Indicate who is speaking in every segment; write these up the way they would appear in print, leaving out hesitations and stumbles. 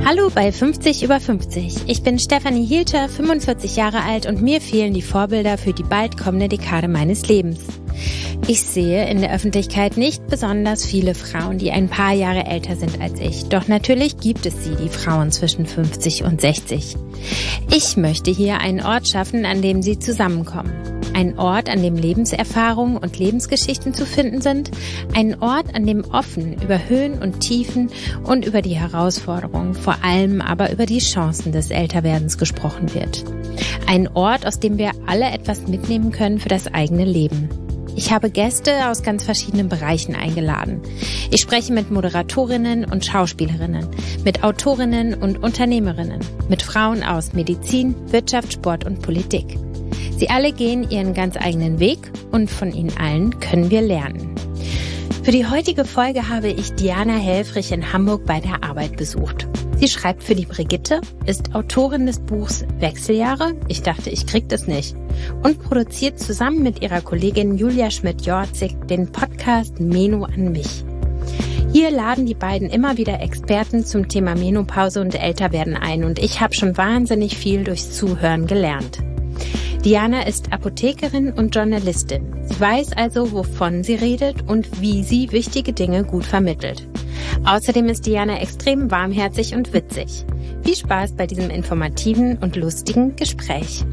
Speaker 1: Hallo bei 50 über 50. Ich bin Stefanie Hielter, 45 Jahre alt und mir fehlen die Vorbilder für die bald kommende Dekade meines Lebens. Ich sehe in der Öffentlichkeit nicht besonders viele Frauen, die ein paar Jahre älter sind als ich. Doch natürlich gibt es sie, die Frauen zwischen 50 und 60. Ich möchte hier einen Ort schaffen, an dem sie zusammenkommen. Ein Ort, an dem Lebenserfahrungen und Lebensgeschichten zu finden sind. Ein Ort, an dem offen über Höhen und Tiefen und über die Herausforderungen, vor allem aber über die Chancen des Älterwerdens gesprochen wird. Ein Ort, aus dem wir alle etwas mitnehmen können für das eigene Leben. Ich habe Gäste aus ganz verschiedenen Bereichen eingeladen. Ich spreche mit Moderatorinnen und Schauspielerinnen, mit Autorinnen und Unternehmerinnen, mit Frauen aus Medizin, Wirtschaft, Sport und Politik. Sie alle gehen ihren ganz eigenen Weg und von ihnen allen können wir lernen. Für die heutige Folge habe ich Diana Helfrich in Hamburg bei der Arbeit besucht. Sie schreibt für die Brigitte, ist Autorin des Buchs Wechseljahre, ich dachte, ich krieg das nicht, und produziert zusammen mit ihrer Kollegin Julia Schmidt-Jorzig den Podcast Meno an mich. Hier laden die beiden immer wieder Experten zum Thema Menopause und Älterwerden ein und ich habe schon wahnsinnig viel durchs Zuhören gelernt. Diana ist Apothekerin und Journalistin. Sie weiß also, wovon sie redet und wie sie wichtige Dinge gut vermittelt. Außerdem ist Diana extrem warmherzig und witzig. Viel Spaß bei diesem informativen und lustigen Gespräch.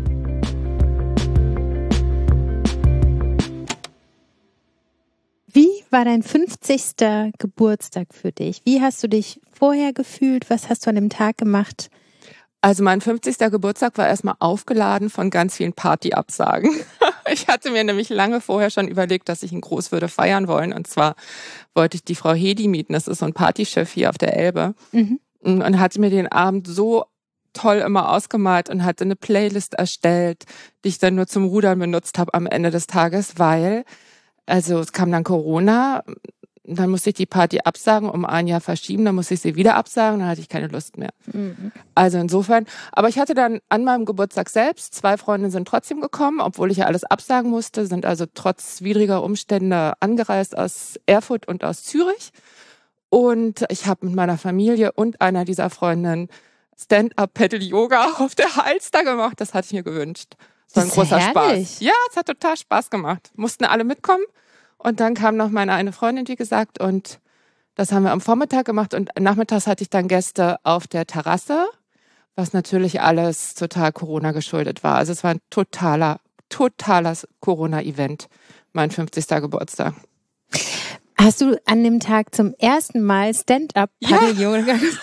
Speaker 1: Wie war dein 50. Geburtstag für dich? Wie hast du dich vorher gefühlt? Was hast du an dem Tag gemacht?
Speaker 2: Also mein 50. Geburtstag war erstmal aufgeladen von ganz vielen Partyabsagen. Ich hatte mir nämlich lange vorher schon überlegt, dass ich ihn groß würde feiern wollen. Und zwar wollte ich die Frau Hedi mieten, das ist so ein Partychef hier auf der Elbe. Und hatte mir den Abend so toll immer ausgemalt und hatte eine Playlist erstellt, die ich dann nur zum Rudern benutzt habe am Ende des Tages, weil, also es kam dann Corona, dann musste ich die Party absagen, um ein Jahr verschieben, dann musste ich sie wieder absagen, dann hatte ich keine Lust mehr. Also insofern, aber ich hatte dann an meinem Geburtstag selbst, 2 Freundinnen sind trotzdem gekommen, obwohl ich ja alles absagen musste, sind also trotz widriger Umstände angereist aus Erfurt und aus Zürich. Und ich habe mit meiner Familie und einer dieser Freundinnen Stand-up-Paddle-Yoga auf der Alster gemacht, das hatte ich mir gewünscht. Das war ein großer Spaß. Ja, es hat total Spaß gemacht. Mussten alle mitkommen. Und dann kam noch meine eine Freundin, wie gesagt, und das haben wir am Vormittag gemacht. Und nachmittags hatte ich dann Gäste auf der Terrasse, was natürlich alles total Corona geschuldet war. Also es war ein totales Corona-Event, mein 50. Geburtstag.
Speaker 1: Hast du an dem Tag zum ersten Mal Stand-up-Paddle-Yoga gemacht?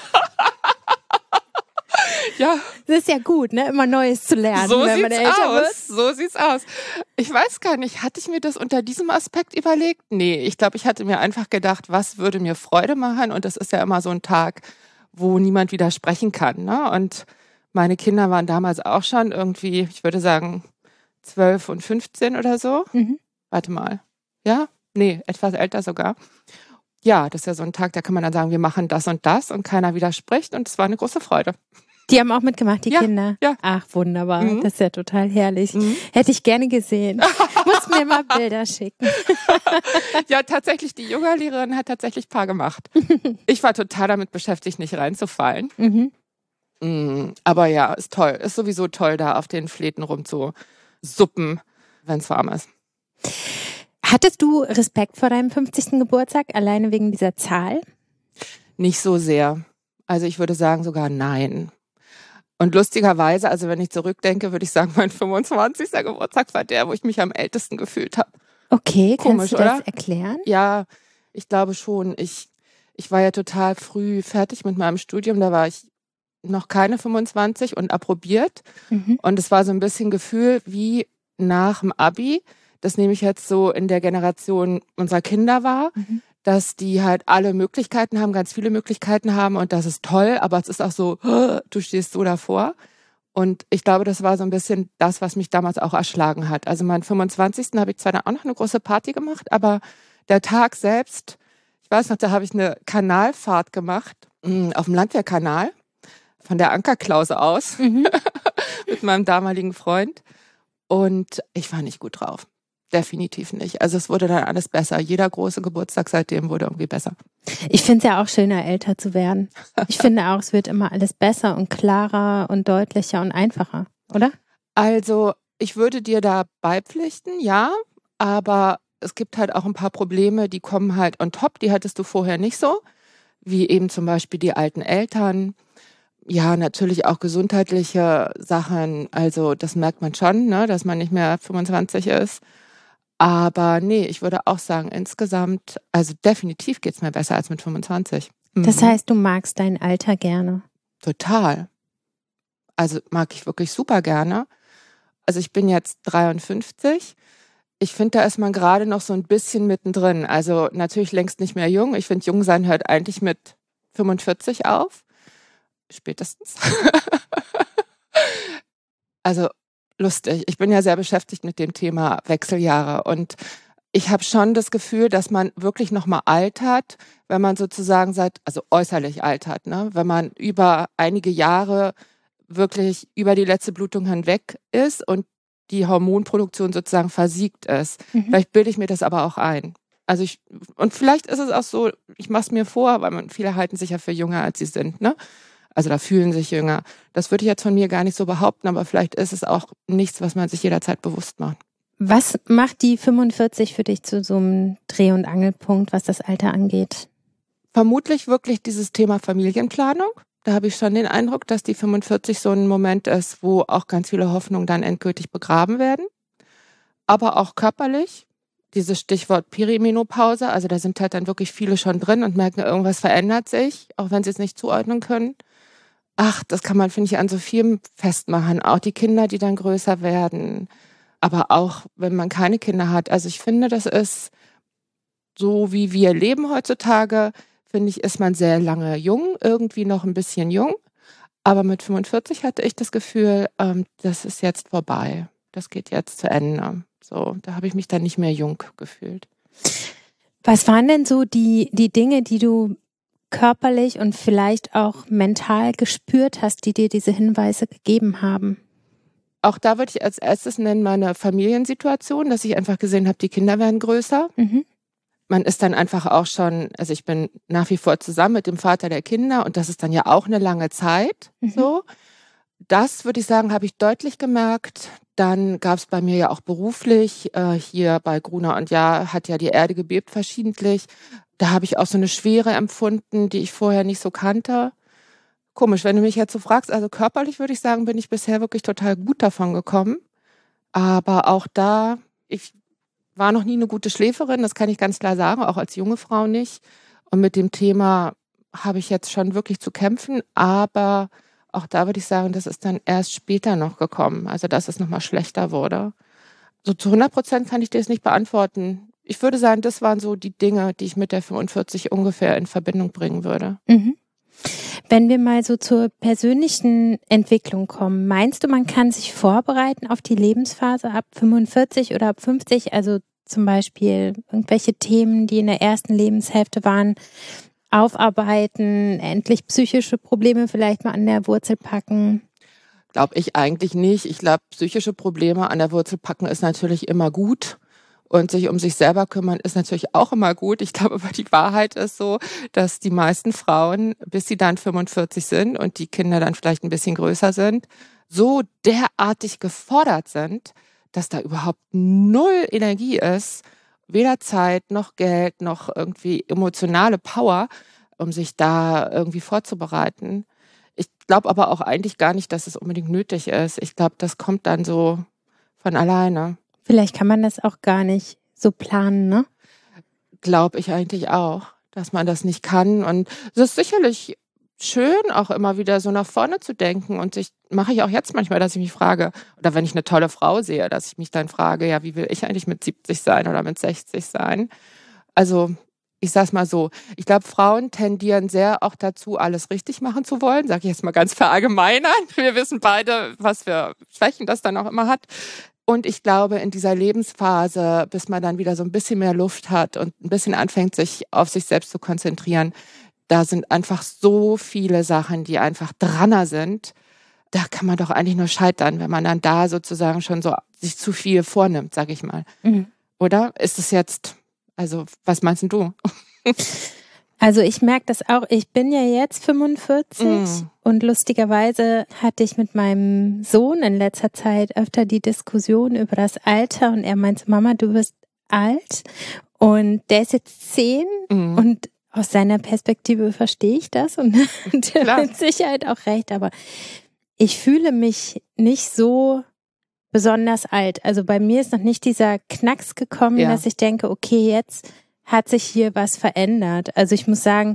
Speaker 2: Ja.
Speaker 1: Das ist ja gut, ne? Immer Neues zu lernen, wenn man älter wird.
Speaker 2: So sieht's aus. Ich weiß gar nicht, hatte ich mir das unter diesem Aspekt überlegt? Nee, ich glaube, ich hatte mir einfach gedacht, was würde mir Freude machen? Und das ist ja immer so ein Tag, wo niemand widersprechen kann, ne? Und meine Kinder waren damals auch schon irgendwie, ich würde sagen, 12 und 15 oder so. Warte mal. Ja? Nee, etwas älter sogar. Ja, das ist ja so ein Tag, da kann man dann sagen, wir machen das und keiner widerspricht und es war eine große Freude.
Speaker 1: Die haben auch mitgemacht, die Kinder?
Speaker 2: Ja.
Speaker 1: Ach, wunderbar. Das ist ja total herrlich. Hätte ich gerne gesehen. Muss mir mal Bilder schicken.
Speaker 2: Ja, tatsächlich, die Yoga-Lehrerin hat tatsächlich ein paar gemacht. Ich war total damit beschäftigt, nicht reinzufallen. Aber ja, ist toll. Ist sowieso toll, da auf den Fläten rumzusuppen, wenn es warm ist.
Speaker 1: Hattest du Respekt vor deinem 50. Geburtstag, alleine wegen dieser Zahl?
Speaker 2: Nicht so sehr. Also ich würde sagen sogar nein. Und lustigerweise, also wenn ich zurückdenke, würde ich sagen, mein 25. Geburtstag war der, wo ich mich am ältesten gefühlt habe.
Speaker 1: Okay,
Speaker 2: komisch,
Speaker 1: kannst du das
Speaker 2: oder?
Speaker 1: Erklären?
Speaker 2: Ja, ich glaube schon. Ich war ja total früh fertig mit meinem Studium. Da war ich noch keine 25 und approbiert. Und es war so ein bisschen Gefühl wie nach dem Abi, das nämlich jetzt so in der Generation unserer Kinder war, dass die halt alle Möglichkeiten haben, ganz viele Möglichkeiten haben und das ist toll, aber es ist auch so, du stehst so davor. Und ich glaube, das war so ein bisschen das, was mich damals auch erschlagen hat. Also meinen 25. habe ich zwar dann auch noch eine große Party gemacht, aber der Tag selbst, ich weiß noch, da habe ich eine Kanalfahrt gemacht, auf dem Landwehrkanal, von der Ankerklause aus, mit meinem damaligen Freund. Und ich war nicht gut drauf. Definitiv nicht. Also es wurde dann alles besser. Jeder große Geburtstag seitdem wurde irgendwie besser.
Speaker 1: Ich finde es ja auch schöner, älter zu werden. Ich finde auch, es wird immer alles besser und klarer und deutlicher und einfacher, oder?
Speaker 2: Also, ich würde dir da beipflichten, ja, aber es gibt halt auch ein paar Probleme, die kommen halt on top, die hattest du vorher nicht so, wie eben zum Beispiel die alten Eltern. Ja, natürlich auch gesundheitliche Sachen. Also, das merkt man schon, ne, dass man nicht mehr 25 ist. Aber nee, ich würde auch sagen, insgesamt, also definitiv geht's mir besser als mit 25.
Speaker 1: Das heißt, du magst dein Alter gerne.
Speaker 2: Total. Also mag ich wirklich super gerne. Also ich bin jetzt 53. Ich finde, da ist man gerade noch so ein bisschen mittendrin. Also natürlich längst nicht mehr jung. Ich finde, jung sein hört eigentlich mit 45 auf. Spätestens. Also lustig. Ich bin ja sehr beschäftigt mit dem Thema Wechseljahre und ich habe schon das Gefühl, dass man wirklich noch mal altert, wenn man sozusagen also äußerlich altert, ne? Wenn man über einige Jahre wirklich über die letzte Blutung hinweg ist und die Hormonproduktion sozusagen versiegt ist. Vielleicht bilde ich mir das aber auch ein. Also und vielleicht ist es auch so, ich mache es mir vor, weil viele halten sich ja für jünger, als sie sind, ne? Also da fühlen sich jünger. Das würde ich jetzt von mir gar nicht so behaupten, aber vielleicht ist es auch nichts, was man sich jederzeit bewusst macht.
Speaker 1: Was macht die 45 für dich zu so einem Dreh- und Angelpunkt, was das Alter angeht?
Speaker 2: Vermutlich wirklich dieses Thema Familienplanung. Da habe ich schon den Eindruck, dass die 45 so ein Moment ist, wo auch ganz viele Hoffnungen dann endgültig begraben werden. Aber auch körperlich. Dieses Stichwort Perimenopause, also da sind halt dann wirklich viele schon drin und merken, irgendwas verändert sich, auch wenn sie es nicht zuordnen können. Ach, das kann man, finde ich, an so vielem festmachen. Auch die Kinder, die dann größer werden. Aber auch, wenn man keine Kinder hat. Also ich finde, das ist so, wie wir leben heutzutage, finde ich, ist man sehr lange jung, irgendwie noch ein bisschen jung. Aber mit 45 hatte ich das Gefühl, das ist jetzt vorbei. Das geht jetzt zu Ende. So, da habe ich mich dann nicht mehr jung gefühlt.
Speaker 1: Was waren denn so die Dinge, die du körperlich und vielleicht auch mental gespürt hast, die dir diese Hinweise gegeben haben?
Speaker 2: Auch da würde ich als erstes nennen meine Familiensituation, dass ich einfach gesehen habe, die Kinder werden größer. Man ist dann einfach auch schon, also ich bin nach wie vor zusammen mit dem Vater der Kinder und das ist dann ja auch eine lange Zeit. So, das würde ich sagen, habe ich deutlich gemerkt. Dann gab es bei mir ja auch beruflich, hier bei Gruner und Jahr hat ja die Erde gebebt verschiedentlich. Da habe ich auch so eine Schwere empfunden, die ich vorher nicht so kannte. Komisch, wenn du mich jetzt so fragst, also körperlich würde ich sagen, bin ich bisher wirklich total gut davon gekommen. Aber auch da, ich war noch nie eine gute Schläferin, das kann ich ganz klar sagen, auch als junge Frau nicht. Und mit dem Thema habe ich jetzt schon wirklich zu kämpfen, aber auch da würde ich sagen, das ist dann erst später noch gekommen, also dass es nochmal schlechter wurde. So zu 100% kann ich dir das nicht beantworten. Ich würde sagen, das waren so die Dinge, die ich mit der 45 ungefähr in Verbindung bringen würde.
Speaker 1: Wenn wir mal so zur persönlichen Entwicklung kommen, meinst du, man kann sich vorbereiten auf die Lebensphase ab 45 oder ab 50? Also zum Beispiel irgendwelche Themen, die in der ersten Lebenshälfte waren, aufarbeiten, endlich psychische Probleme vielleicht mal an der Wurzel packen?
Speaker 2: Glaube ich eigentlich nicht. Ich glaube, psychische Probleme an der Wurzel packen ist natürlich immer gut. Und sich um sich selber kümmern ist natürlich auch immer gut. Ich glaube aber, die Wahrheit ist so, dass die meisten Frauen, bis sie dann 45 sind und die Kinder dann vielleicht ein bisschen größer sind, so derartig gefordert sind, dass da überhaupt null Energie ist, weder Zeit noch Geld noch irgendwie emotionale Power, um sich da irgendwie vorzubereiten. Ich glaube aber auch eigentlich gar nicht, dass es unbedingt nötig ist. Ich glaube, das kommt dann so von alleine.
Speaker 1: Vielleicht kann man das auch gar nicht so planen, ne?
Speaker 2: Glaube ich eigentlich auch, dass man das nicht kann. Und es ist sicherlich schön, auch immer wieder so nach vorne zu denken. Und mache ich auch jetzt manchmal, dass ich mich frage, oder wenn ich eine tolle Frau sehe, dass ich mich dann frage, ja, wie will ich eigentlich mit 70 sein oder mit 60 sein? Also, ich sag's mal so, ich glaube, Frauen tendieren sehr auch dazu, alles richtig machen zu wollen, sage ich jetzt mal ganz verallgemeinern. Wir wissen beide, was für Schwächen das dann auch immer hat. Und ich glaube, in dieser Lebensphase, bis man dann wieder so ein bisschen mehr Luft hat und ein bisschen anfängt, sich auf sich selbst zu konzentrieren, da sind einfach so viele Sachen, die einfach dranner sind. Da kann man doch eigentlich nur scheitern, wenn man dann da sozusagen schon so sich zu viel vornimmt, sag ich mal. Oder? Ist es jetzt, also was meinst du?
Speaker 1: Also ich merke das auch, ich bin ja jetzt 45 und lustigerweise hatte ich mit meinem Sohn in letzter Zeit öfter die Diskussion über das Alter und er meinte, Mama, du wirst alt und der ist jetzt 10 und aus seiner Perspektive verstehe ich das und der hat mit Sicherheit auch recht, aber ich fühle mich nicht so besonders alt. Also bei mir ist noch nicht dieser Knacks gekommen, dass ich denke, okay, jetzt hat sich hier was verändert. Also ich muss sagen,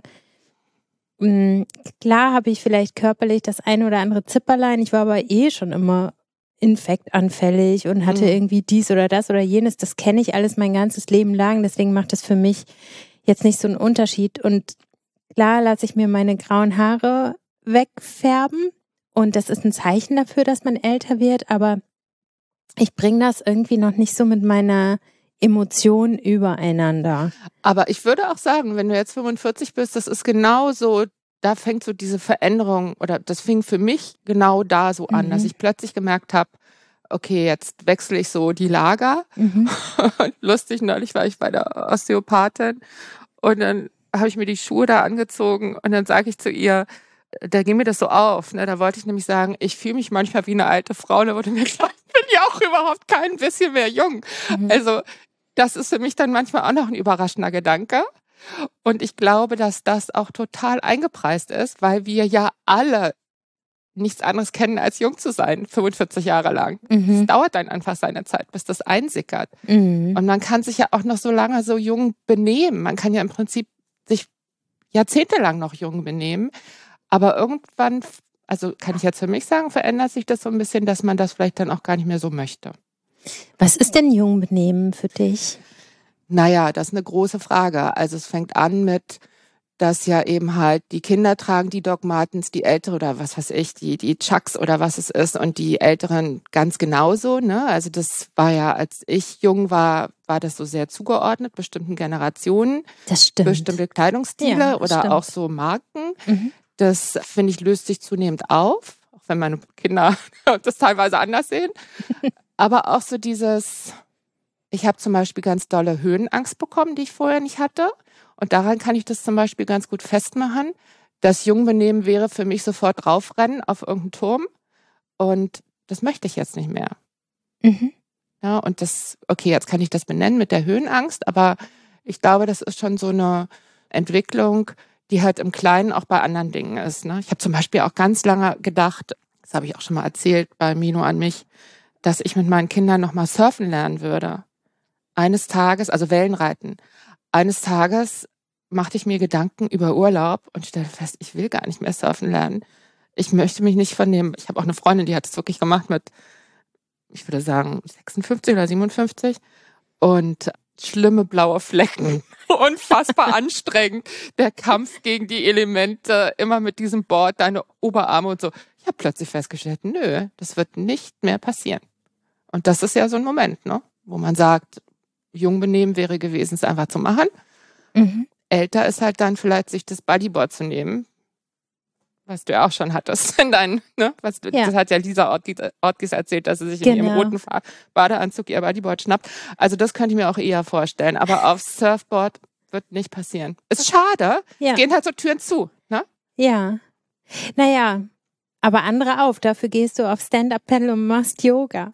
Speaker 1: klar habe ich vielleicht körperlich das eine oder andere Zipperlein. Ich war aber schon immer infektanfällig und hatte irgendwie dies oder das oder jenes. Das kenne ich alles mein ganzes Leben lang. Deswegen macht es für mich jetzt nicht so einen Unterschied. Und klar lasse ich mir meine grauen Haare wegfärben. Und das ist ein Zeichen dafür, dass man älter wird. Aber ich bringe das irgendwie noch nicht so mit meiner Emotionen übereinander.
Speaker 2: Aber ich würde auch sagen, wenn du jetzt 45 bist, das ist genau so, da fängt so diese Veränderung oder das fing für mich genau da so an, dass ich plötzlich gemerkt habe, okay, jetzt wechsle ich so die Lager. Lustig, neulich war ich bei der Osteopathin und dann habe ich mir die Schuhe da angezogen und dann sage ich zu ihr, da ging mir das so auf, ne? Da wollte ich nämlich sagen, ich fühle mich manchmal wie eine alte Frau und da wurde mir klar, ich bin ja auch überhaupt kein bisschen mehr jung. Also das ist für mich dann manchmal auch noch ein überraschender Gedanke. Und ich glaube, dass das auch total eingepreist ist, weil wir ja alle nichts anderes kennen, als jung zu sein, 45 Jahre lang. Es dauert dann einfach seine Zeit, bis das einsickert. Und man kann sich ja auch noch so lange so jung benehmen. Man kann ja im Prinzip sich jahrzehntelang noch jung benehmen. Aber irgendwann, also kann ich jetzt für mich sagen, verändert sich das so ein bisschen, dass man das vielleicht dann auch gar nicht mehr so möchte.
Speaker 1: Was ist denn jung benehmen für dich?
Speaker 2: Naja, das ist eine große Frage. Also es fängt an mit, dass ja eben halt die Kinder tragen die Doc Martens, die Ältere oder was weiß ich, die Chucks oder was es ist und die Älteren ganz genauso, ne? Also das war ja, als ich jung war das so sehr zugeordnet, bestimmten Generationen.
Speaker 1: Das stimmt.
Speaker 2: Bestimmte Kleidungsstile oder auch so Marken. Das, finde ich, löst sich zunehmend auf, auch wenn meine Kinder das teilweise anders sehen. Aber auch so dieses, ich habe zum Beispiel ganz dolle Höhenangst bekommen, die ich vorher nicht hatte. Und daran kann ich das zum Beispiel ganz gut festmachen. Das Jungbenehmen wäre für mich sofort draufrennen auf irgendeinen Turm. Und das möchte ich jetzt nicht mehr. Ja, und das, okay, jetzt kann ich das benennen mit der Höhenangst, aber ich glaube, das ist schon so eine Entwicklung, die halt im Kleinen auch bei anderen Dingen ist. Ne? Ich habe zum Beispiel auch ganz lange gedacht, das habe ich auch schon mal erzählt bei Mino an mich, dass ich mit meinen Kindern nochmal surfen lernen würde. Eines Tages, also Wellenreiten, eines Tages machte ich mir Gedanken über Urlaub und stellte fest, ich will gar nicht mehr surfen lernen. Ich möchte mich nicht von dem, ich habe auch eine Freundin, die hat es wirklich gemacht mit, ich würde sagen, 56 oder 57 und schlimme blaue Flecken. Unfassbar anstrengend. Der Kampf gegen die Elemente, immer mit diesem Board, deine Oberarme und so. Ich habe plötzlich festgestellt, nö, das wird nicht mehr passieren. Und das ist ja so ein Moment, ne, wo man sagt, Jungbenehmen wäre gewesen, es einfach zu machen. Älter ist halt dann vielleicht, sich das Bodyboard zu nehmen, was du ja auch schon hattest in deinen, ne, was du, das hat ja Lisa Ortgies erzählt, dass sie sich in ihrem roten Badeanzug ihr Bodyboard schnappt. Also das könnte ich mir auch eher vorstellen. Aber aufs Surfboard wird nicht passieren. Ist schade. Es gehen halt so Türen zu, ne?
Speaker 1: Ja. Naja, aber andere auf. Dafür gehst du auf Stand-Up-Paddle und machst Yoga.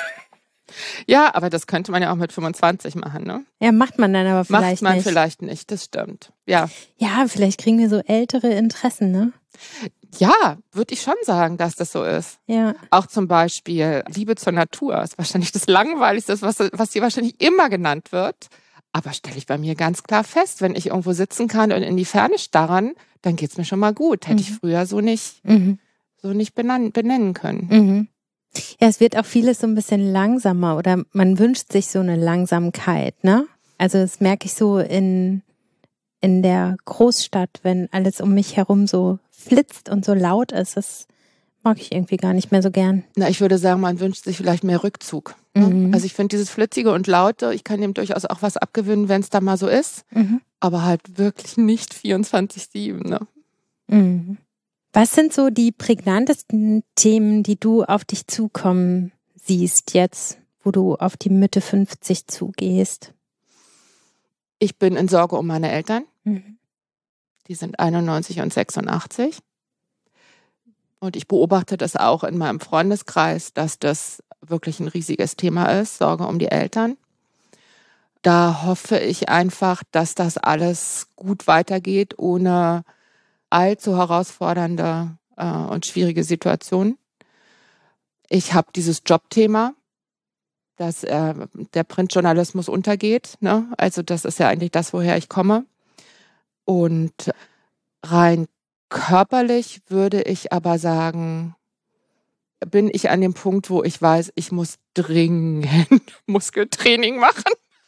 Speaker 2: Ja, aber das könnte man ja auch mit 25 machen, ne?
Speaker 1: Ja, macht man dann aber vielleicht nicht.
Speaker 2: Macht man vielleicht nicht, das stimmt. Ja.
Speaker 1: Ja, vielleicht kriegen wir so ältere Interessen, ne?
Speaker 2: Ja, würde ich schon sagen, dass das so ist.
Speaker 1: Ja.
Speaker 2: Auch zum Beispiel Liebe zur Natur ist wahrscheinlich das Langweiligste, was hier wahrscheinlich immer genannt wird. Aber stelle ich bei mir ganz klar fest, wenn ich irgendwo sitzen kann und in die Ferne starren, dann geht's mir schon mal gut. Hätte ich früher so nicht benennen können.
Speaker 1: Ja, es wird auch vieles so ein bisschen langsamer oder man wünscht sich so eine Langsamkeit, ne? Also das merke ich so in der Großstadt, wenn alles um mich herum so flitzt und so laut ist, das mag ich irgendwie gar nicht mehr so gern.
Speaker 2: Na, ich würde sagen, man wünscht sich vielleicht mehr Rückzug. Ne? Also ich finde dieses Flitzige und Laute, ich kann dem durchaus auch was abgewinnen, wenn es da mal so ist, aber halt wirklich nicht 24/7, ne?
Speaker 1: Was sind so die prägnantesten Themen, die du auf dich zukommen siehst jetzt, wo du auf die Mitte 50 zugehst?
Speaker 2: Ich bin in Sorge um meine Eltern. Die sind 91 und 86. Und ich beobachte das auch in meinem Freundeskreis, dass das wirklich ein riesiges Thema ist, Sorge um die Eltern. Da hoffe ich einfach, dass das alles gut weitergeht, ohne allzu herausfordernde und schwierige Situationen. Ich habe dieses Jobthema, dass der Printjournalismus untergeht, ne? Also das ist ja eigentlich das, woher ich komme. Und rein körperlich würde ich aber sagen, bin ich an dem Punkt, wo ich weiß, ich muss dringend Muskeltraining machen.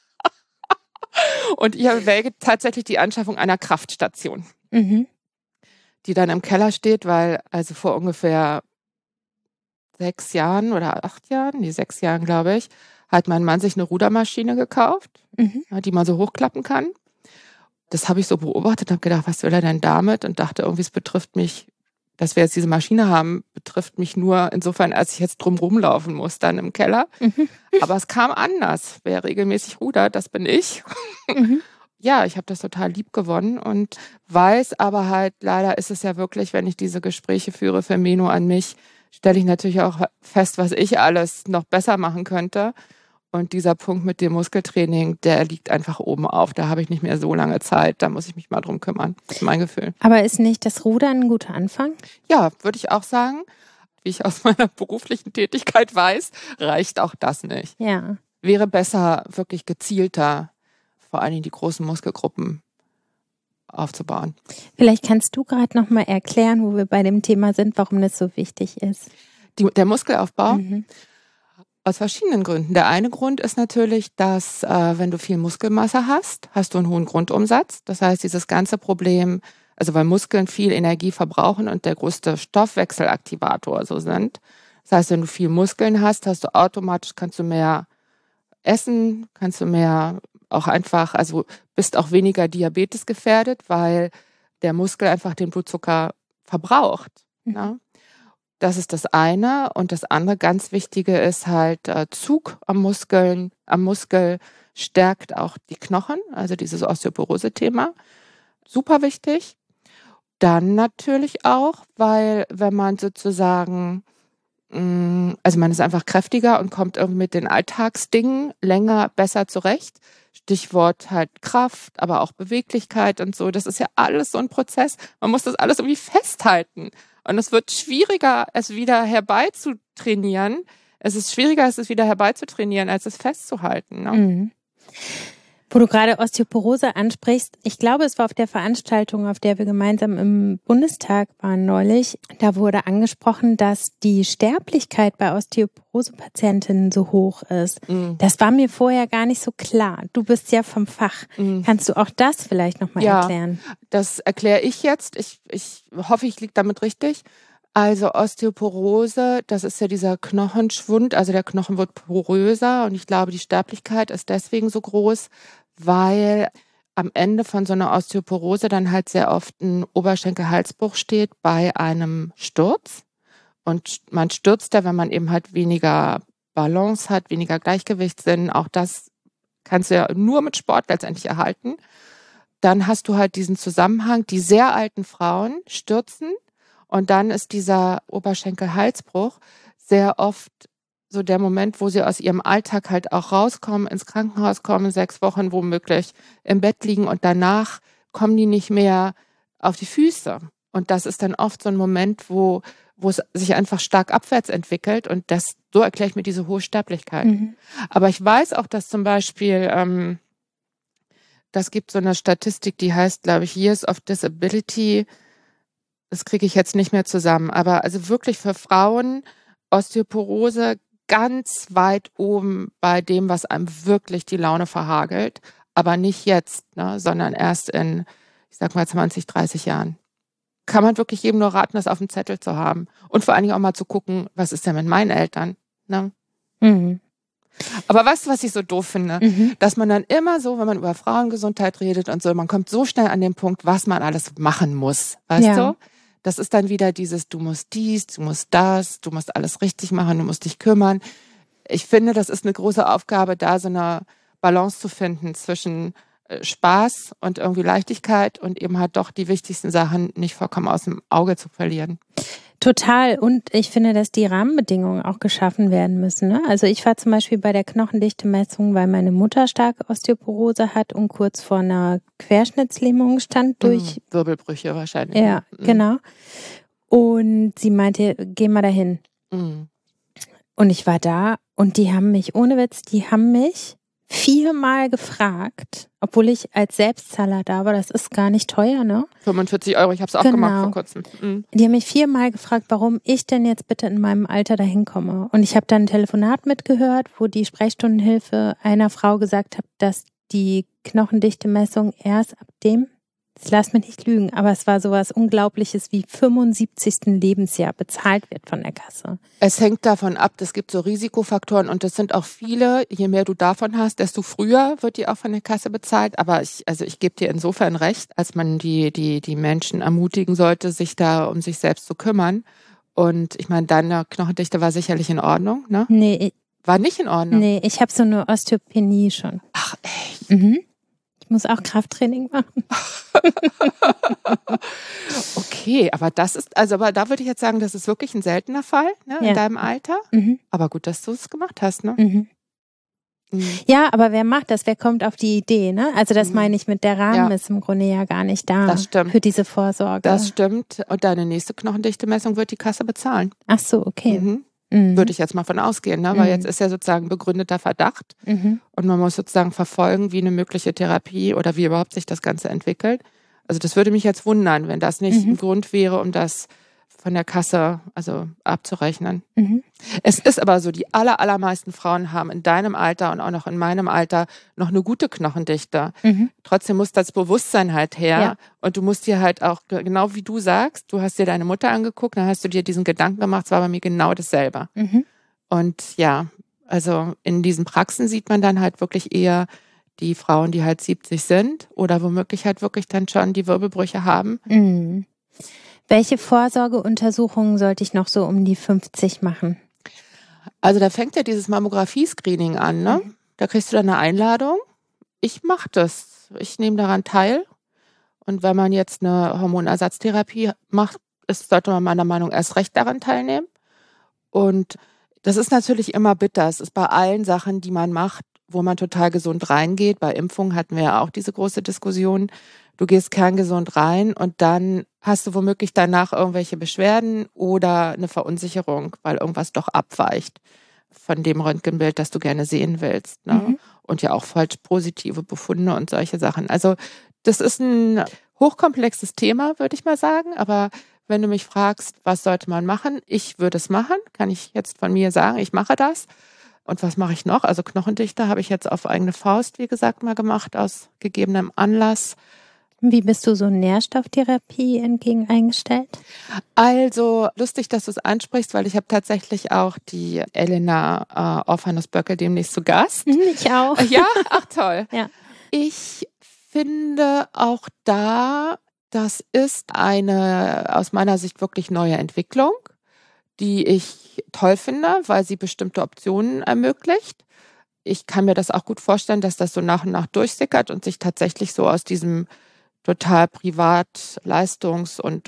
Speaker 2: Und ich erwäge tatsächlich die Anschaffung einer Kraftstation, die dann im Keller steht, weil also vor ungefähr 6 Jahren oder 8 Jahren, 6 Jahren, glaube ich, hat mein Mann sich eine Rudermaschine gekauft, die man so hochklappen kann. Das habe ich so beobachtet und habe gedacht, was will er denn damit? Und dachte irgendwie, es betrifft mich, dass wir jetzt diese Maschine haben, betrifft mich nur insofern, als ich jetzt drum rumlaufen muss, dann im Keller. Aber es kam anders. Wer regelmäßig rudert, das bin ich. Ja, ich habe das total lieb gewonnen und weiß aber halt, leider ist es ja wirklich, wenn ich diese Gespräche führe für Meno an mich, stelle ich natürlich auch fest, was ich alles noch besser machen könnte. Und dieser Punkt mit dem Muskeltraining, der liegt einfach oben auf. Da habe ich nicht mehr so lange Zeit. Da muss ich mich mal drum kümmern. Das ist mein Gefühl.
Speaker 1: Aber ist nicht das Rudern ein guter Anfang?
Speaker 2: Ja, würde ich auch sagen. Wie ich aus meiner beruflichen Tätigkeit weiß, reicht auch das nicht.
Speaker 1: Ja.
Speaker 2: Wäre besser, wirklich gezielter, vor allen Dingen die großen Muskelgruppen aufzubauen.
Speaker 1: Vielleicht kannst du gerade noch mal erklären, wo wir bei dem Thema sind, warum das so wichtig ist.
Speaker 2: Der Muskelaufbau? Aus verschiedenen Gründen. Der eine Grund ist natürlich, dass wenn du viel Muskelmasse hast, hast du einen hohen Grundumsatz. Das heißt, dieses ganze Problem, also weil Muskeln viel Energie verbrauchen und der größte Stoffwechselaktivator so sind. Das heißt, wenn du viel Muskeln hast, hast du automatisch, kannst du mehr essen, kannst du mehr auch einfach, also bist auch weniger Diabetes gefährdet, weil der Muskel einfach den Blutzucker verbraucht. Ne? Das ist das eine. Und das andere ganz Wichtige ist halt Zug am Muskel stärkt auch die Knochen, also dieses Osteoporose-Thema. Super wichtig. Dann natürlich auch, weil wenn man sozusagen, also man ist einfach kräftiger und kommt irgendwie mit den Alltagsdingen länger besser zurecht. Stichwort halt Kraft, aber auch Beweglichkeit und so. Das ist ja alles so ein Prozess. Man muss das alles irgendwie festhalten. Und es wird schwieriger, es wieder herbeizutrainieren. Es ist schwieriger, es wieder herbeizutrainieren, als es festzuhalten. Ne?
Speaker 1: Wo du gerade Osteoporose ansprichst, ich glaube, es war auf der Veranstaltung, auf der wir gemeinsam im Bundestag waren neulich, da wurde angesprochen, dass die Sterblichkeit bei Osteoporose-Patientinnen so hoch ist. Das war mir vorher gar nicht so klar. Du bist ja vom Fach. Kannst du auch das vielleicht nochmal erklären?
Speaker 2: Ja, das erkläre ich jetzt. Ich hoffe, ich liege damit richtig. Also Osteoporose, das ist ja dieser Knochenschwund, also der Knochen wird poröser und ich glaube, die Sterblichkeit ist deswegen so groß, weil am Ende von so einer Osteoporose dann halt sehr oft ein Oberschenkel-Halsbruch steht bei einem Sturz. Und man stürzt ja, wenn man eben halt weniger Balance hat, weniger Gleichgewichtssinn. Auch das kannst du ja nur mit Sport letztendlich erhalten. Dann hast du halt diesen Zusammenhang, die sehr alten Frauen stürzen und dann ist dieser Oberschenkel-Halsbruch sehr oft so der Moment, wo sie aus ihrem Alltag halt auch rauskommen, ins Krankenhaus kommen, 6 Wochen womöglich im Bett liegen und danach kommen die nicht mehr auf die Füße. Und das ist dann oft so ein Moment, wo es sich einfach stark abwärts entwickelt und so erkläre ich mir diese hohe Sterblichkeit. Aber ich weiß auch, dass zum Beispiel, das gibt so eine Statistik, die heißt, glaube ich, Years of Disability. Das kriege ich jetzt nicht mehr zusammen. Aber also wirklich für Frauen Osteoporose ganz weit oben bei dem, was einem wirklich die Laune verhagelt. Aber nicht jetzt, ne, sondern erst in, ich sag mal, 20, 30 Jahren. Kann man wirklich jedem nur raten, das auf dem Zettel zu haben. Und vor allen Dingen auch mal zu gucken, was ist denn mit meinen Eltern? Ne? Aber weißt du, was ich so doof finde? Dass man dann immer so, wenn man über Frauengesundheit redet und so, man kommt so schnell an den Punkt, was man alles machen muss. Weißt du? Das ist dann wieder dieses, du musst dies, du musst das, du musst alles richtig machen, du musst dich kümmern. Ich finde, das ist eine große Aufgabe, da so eine Balance zu finden zwischen Spaß und irgendwie Leichtigkeit und eben halt doch die wichtigsten Sachen nicht vollkommen aus dem Auge zu verlieren.
Speaker 1: Total. Und ich finde, dass die Rahmenbedingungen auch geschaffen werden müssen. Ne? Also ich war zum Beispiel bei der Knochendichte-Messung, weil meine Mutter starke Osteoporose hat und kurz vor einer Querschnittslähmung stand durch
Speaker 2: Wirbelbrüche wahrscheinlich.
Speaker 1: Ja, genau. Und sie meinte, geh mal dahin. Und ich war da und die haben mich, ohne Witz, 4-mal gefragt, obwohl ich als Selbstzahler da war, das ist gar nicht teuer, ne?
Speaker 2: 45 €, ich habe es auch gemacht vor kurzem.
Speaker 1: Die haben mich 4-mal gefragt, warum ich denn jetzt bitte in meinem Alter dahin komme. Und ich habe dann ein Telefonat mitgehört, wo die Sprechstundenhilfe einer Frau gesagt hat, dass die Knochendichte-Messung erst ab dem, lass mich nicht lügen, aber es war sowas Unglaubliches wie 75. Lebensjahr bezahlt wird von der Kasse.
Speaker 2: Es hängt davon ab, es gibt so Risikofaktoren und das sind auch viele. Je mehr du davon hast, desto früher wird die auch von der Kasse bezahlt. Aber ich gebe dir insofern recht, als man die Menschen ermutigen sollte, sich da um sich selbst zu kümmern. Und ich meine, deine Knochendichte war sicherlich in Ordnung, ne?
Speaker 1: Nee.
Speaker 2: War nicht in Ordnung?
Speaker 1: Nee, ich habe so eine Osteopenie schon.
Speaker 2: Ach, echt?
Speaker 1: Ich muss auch Krafttraining machen.
Speaker 2: Okay, aber aber da würde ich jetzt sagen, das ist wirklich ein seltener Fall, ne, in deinem Alter. Aber gut, dass du es gemacht hast, ne?
Speaker 1: Ja, aber wer macht das? Wer kommt auf die Idee, ne? Also das meine ich mit der Rahmen ist im Grunde ja gar nicht da.
Speaker 2: Das stimmt.
Speaker 1: Für diese Vorsorge.
Speaker 2: Das stimmt. Und deine nächste Knochendichte-Messung wird die Kasse bezahlen.
Speaker 1: Ach so, okay.
Speaker 2: Würde ich jetzt mal von ausgehen, ne? Weil jetzt ist ja sozusagen begründeter Verdacht und man muss sozusagen verfolgen, wie eine mögliche Therapie oder wie überhaupt sich das Ganze entwickelt. Also das würde mich jetzt wundern, wenn das nicht ein Grund wäre, um das von der Kasse abzurechnen. Es ist aber so, die allermeisten Frauen haben in deinem Alter und auch noch in meinem Alter noch eine gute Knochendichte. Trotzdem muss das Bewusstsein halt her und du musst dir halt auch, genau wie du sagst, du hast dir deine Mutter angeguckt, dann hast du dir diesen Gedanken gemacht, es war bei mir genau dasselbe. Und ja, also in diesen Praxen sieht man dann halt wirklich eher die Frauen, die halt 70 sind oder womöglich halt wirklich dann schon die Wirbelbrüche haben.
Speaker 1: Welche Vorsorgeuntersuchungen sollte ich noch so um die 50 machen?
Speaker 2: Also da fängt ja dieses Mammographie-Screening an, ne? Da kriegst du dann eine Einladung. Ich mache das. Ich nehme daran teil. Und wenn man jetzt eine Hormonersatztherapie macht, sollte man meiner Meinung nach erst recht daran teilnehmen. Und das ist natürlich immer bitter. Es ist bei allen Sachen, die man macht, wo man total gesund reingeht. Bei Impfungen hatten wir ja auch diese große Diskussion. Du gehst kerngesund rein und dann hast du womöglich danach irgendwelche Beschwerden oder eine Verunsicherung, weil irgendwas doch abweicht von dem Röntgenbild, das du gerne sehen willst. Ne? Und ja auch falsch positive Befunde und solche Sachen. Also das ist ein hochkomplexes Thema, würde ich mal sagen. Aber wenn du mich fragst, was sollte man machen? Ich würde es machen, kann ich jetzt von mir sagen, ich mache das. Und was mache ich noch? Also Knochendichte habe ich jetzt auf eigene Faust, wie gesagt, mal gemacht, aus gegebenem Anlass.
Speaker 1: Wie bist du so Nährstofftherapie entgegen eingestellt?
Speaker 2: Also lustig, dass du es ansprichst, weil ich habe tatsächlich auch die Elena Orphanus-Böcke demnächst zu Gast.
Speaker 1: Ich auch.
Speaker 2: Ja? Ach toll.
Speaker 1: Ja.
Speaker 2: Ich finde auch da, das ist eine aus meiner Sicht wirklich neue Entwicklung, die ich toll finde, weil sie bestimmte Optionen ermöglicht. Ich kann mir das auch gut vorstellen, dass das so nach und nach durchsickert und sich tatsächlich so aus diesem total privat Leistungs- und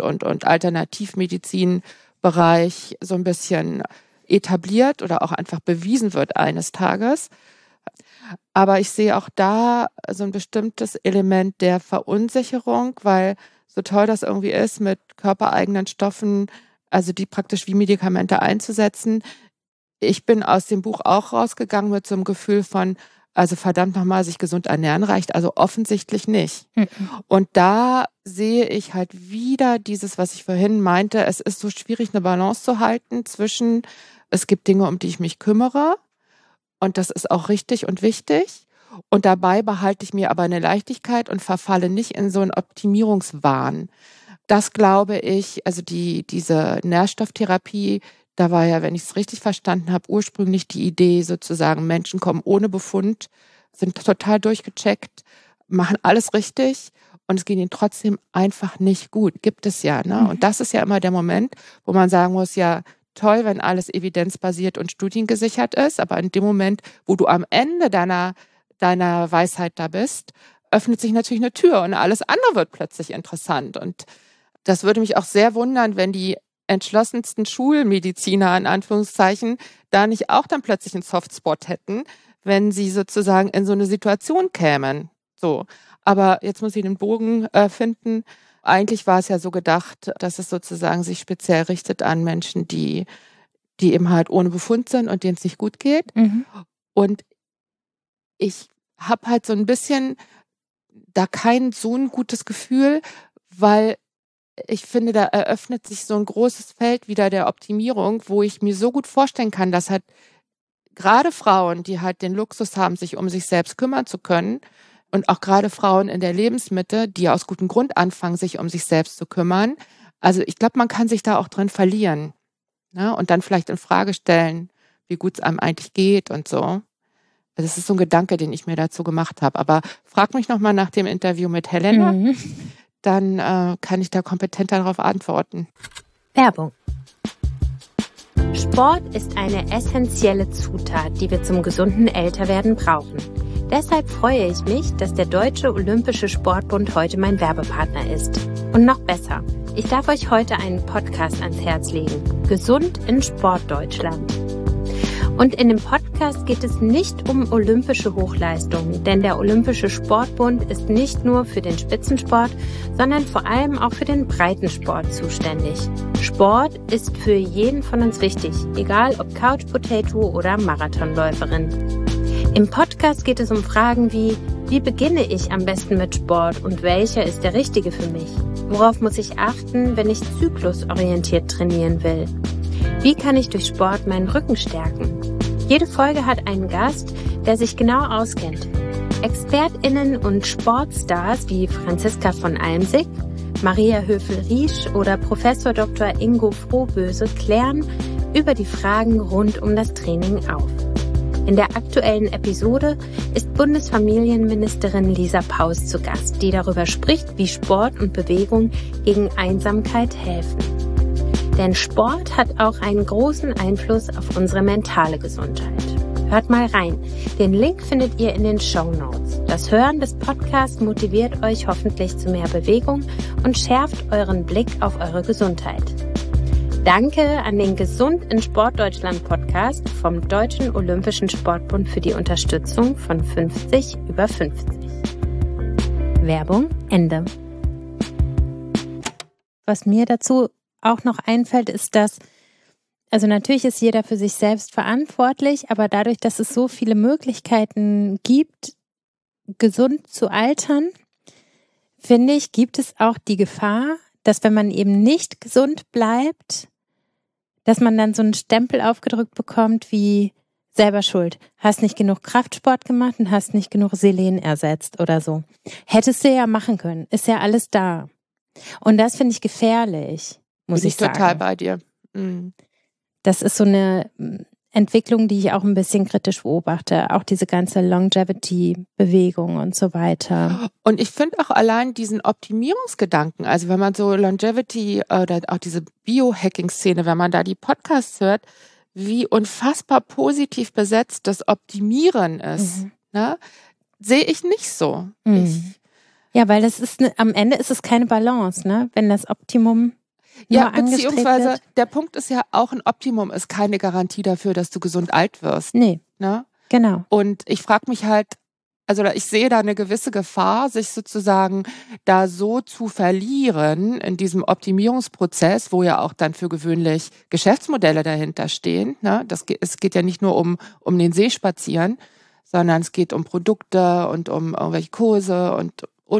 Speaker 2: Alternativmedizin-Bereich so ein bisschen etabliert oder auch einfach bewiesen wird eines Tages. Aber ich sehe auch da so ein bestimmtes Element der Verunsicherung, weil so toll das irgendwie ist, mit körpereigenen Stoffen, also die praktisch wie Medikamente einzusetzen. Ich bin aus dem Buch auch rausgegangen mit so einem Gefühl von, also verdammt nochmal, sich gesund ernähren reicht, also offensichtlich nicht. Und da sehe ich halt wieder dieses, was ich vorhin meinte, es ist so schwierig, eine Balance zu halten zwischen, es gibt Dinge, um die ich mich kümmere und das ist auch richtig und wichtig und dabei behalte ich mir aber eine Leichtigkeit und verfalle nicht in so einen Optimierungswahn. Das glaube ich, also diese Nährstofftherapie, da war ja, wenn ich es richtig verstanden habe, ursprünglich die Idee sozusagen, Menschen kommen ohne Befund, sind total durchgecheckt, machen alles richtig und es geht ihnen trotzdem einfach nicht gut. Gibt es ja, ne? Und das ist ja immer der Moment, wo man sagen muss, ja, toll, wenn alles evidenzbasiert und studiengesichert ist, aber in dem Moment, wo du am Ende deiner Weisheit da bist, öffnet sich natürlich eine Tür und alles andere wird plötzlich interessant. Und das würde mich auch sehr wundern, wenn die entschlossensten Schulmediziner, in Anführungszeichen, da nicht auch dann plötzlich einen Softspot hätten, wenn sie sozusagen in so eine Situation kämen. So. Aber jetzt muss ich den Bogen finden. Eigentlich war es ja so gedacht, dass es sozusagen sich speziell richtet an Menschen, die eben halt ohne Befund sind und denen es nicht gut geht. Und ich habe halt so ein bisschen da kein so ein gutes Gefühl, weil ich finde, da eröffnet sich so ein großes Feld wieder der Optimierung, wo ich mir so gut vorstellen kann, dass halt gerade Frauen, die halt den Luxus haben, sich um sich selbst kümmern zu können, und auch gerade Frauen in der Lebensmitte, die aus gutem Grund anfangen, sich um sich selbst zu kümmern. Also ich glaube, man kann sich da auch drin verlieren, ne? Und dann vielleicht in Frage stellen, wie gut es einem eigentlich geht und so. Also das ist so ein Gedanke, den ich mir dazu gemacht habe. Aber frag mich nochmal nach dem Interview mit Helena, dann kann ich da kompetenter darauf antworten.
Speaker 1: Werbung. Sport ist eine essentielle Zutat, die wir zum gesunden Älterwerden brauchen. Deshalb freue ich mich, dass der Deutsche Olympische Sportbund heute mein Werbepartner ist. Und noch besser, ich darf euch heute einen Podcast ans Herz legen. Gesund in Sportdeutschland. Und in dem Podcast geht es nicht um olympische Hochleistungen, denn der Olympische Sportbund ist nicht nur für den Spitzensport, sondern vor allem auch für den Breitensport zuständig. Sport ist für jeden von uns wichtig, egal ob Couch Potato oder Marathonläuferin. Im Podcast geht es um Fragen wie beginne ich am besten mit Sport und welcher ist der richtige für mich? Worauf muss ich achten, wenn ich zyklusorientiert trainieren will? Wie kann ich durch Sport meinen Rücken stärken? Jede Folge hat einen Gast, der sich genau auskennt. ExpertInnen und Sportstars wie Franziska von Almsick, Maria Höfel-Riesch oder Professor Dr. Ingo Frohböse klären über die Fragen rund um das Training auf. In der aktuellen Episode ist Bundesfamilienministerin Lisa Paus zu Gast, die darüber spricht, wie Sport und Bewegung gegen Einsamkeit helfen. Denn Sport hat auch einen großen Einfluss auf unsere mentale Gesundheit. Hört mal rein. Den Link findet ihr in den Shownotes. Das Hören des Podcasts motiviert euch hoffentlich zu mehr Bewegung und schärft euren Blick auf eure Gesundheit. Danke an den Gesund in Sportdeutschland Podcast vom Deutschen Olympischen Sportbund für die Unterstützung von 50 über 50. Werbung Ende. Was mir dazu auch noch einfällt, ist, dass, also natürlich ist jeder für sich selbst verantwortlich, aber dadurch, dass es so viele Möglichkeiten gibt, gesund zu altern, finde ich, gibt es auch die Gefahr, dass wenn man eben nicht gesund bleibt, dass man dann so einen Stempel aufgedrückt bekommt wie selber schuld. Hast nicht genug Kraftsport gemacht und hast nicht genug Selen ersetzt oder so. Hättest du ja machen können. Ist ja alles da. Und das finde ich gefährlich, muss ich sagen.
Speaker 2: Bin ich total bei dir.
Speaker 1: Das ist so eine Entwicklung, die ich auch ein bisschen kritisch beobachte. Auch diese ganze Longevity-Bewegung und so weiter.
Speaker 2: Und ich finde auch allein diesen Optimierungsgedanken, also wenn man so Longevity oder auch diese Biohacking-Szene, wenn man da die Podcasts hört, wie unfassbar positiv besetzt das Optimieren ist, ne? Sehe ich nicht so.
Speaker 1: Ja, weil das ist am Ende ist es keine Balance, ne? Wenn das Optimum
Speaker 2: ja, beziehungsweise der Punkt ist ja auch, ein Optimum ist keine Garantie dafür, dass du gesund alt wirst.
Speaker 1: Nee,
Speaker 2: ne?
Speaker 1: Genau.
Speaker 2: Und ich frage mich halt, also ich sehe da eine gewisse Gefahr, sich sozusagen da so zu verlieren in diesem Optimierungsprozess, wo ja auch dann für gewöhnlich Geschäftsmodelle dahinter stehen. Ne? Es geht ja nicht nur um den See spazieren, sondern es geht um Produkte und um irgendwelche Kurse und.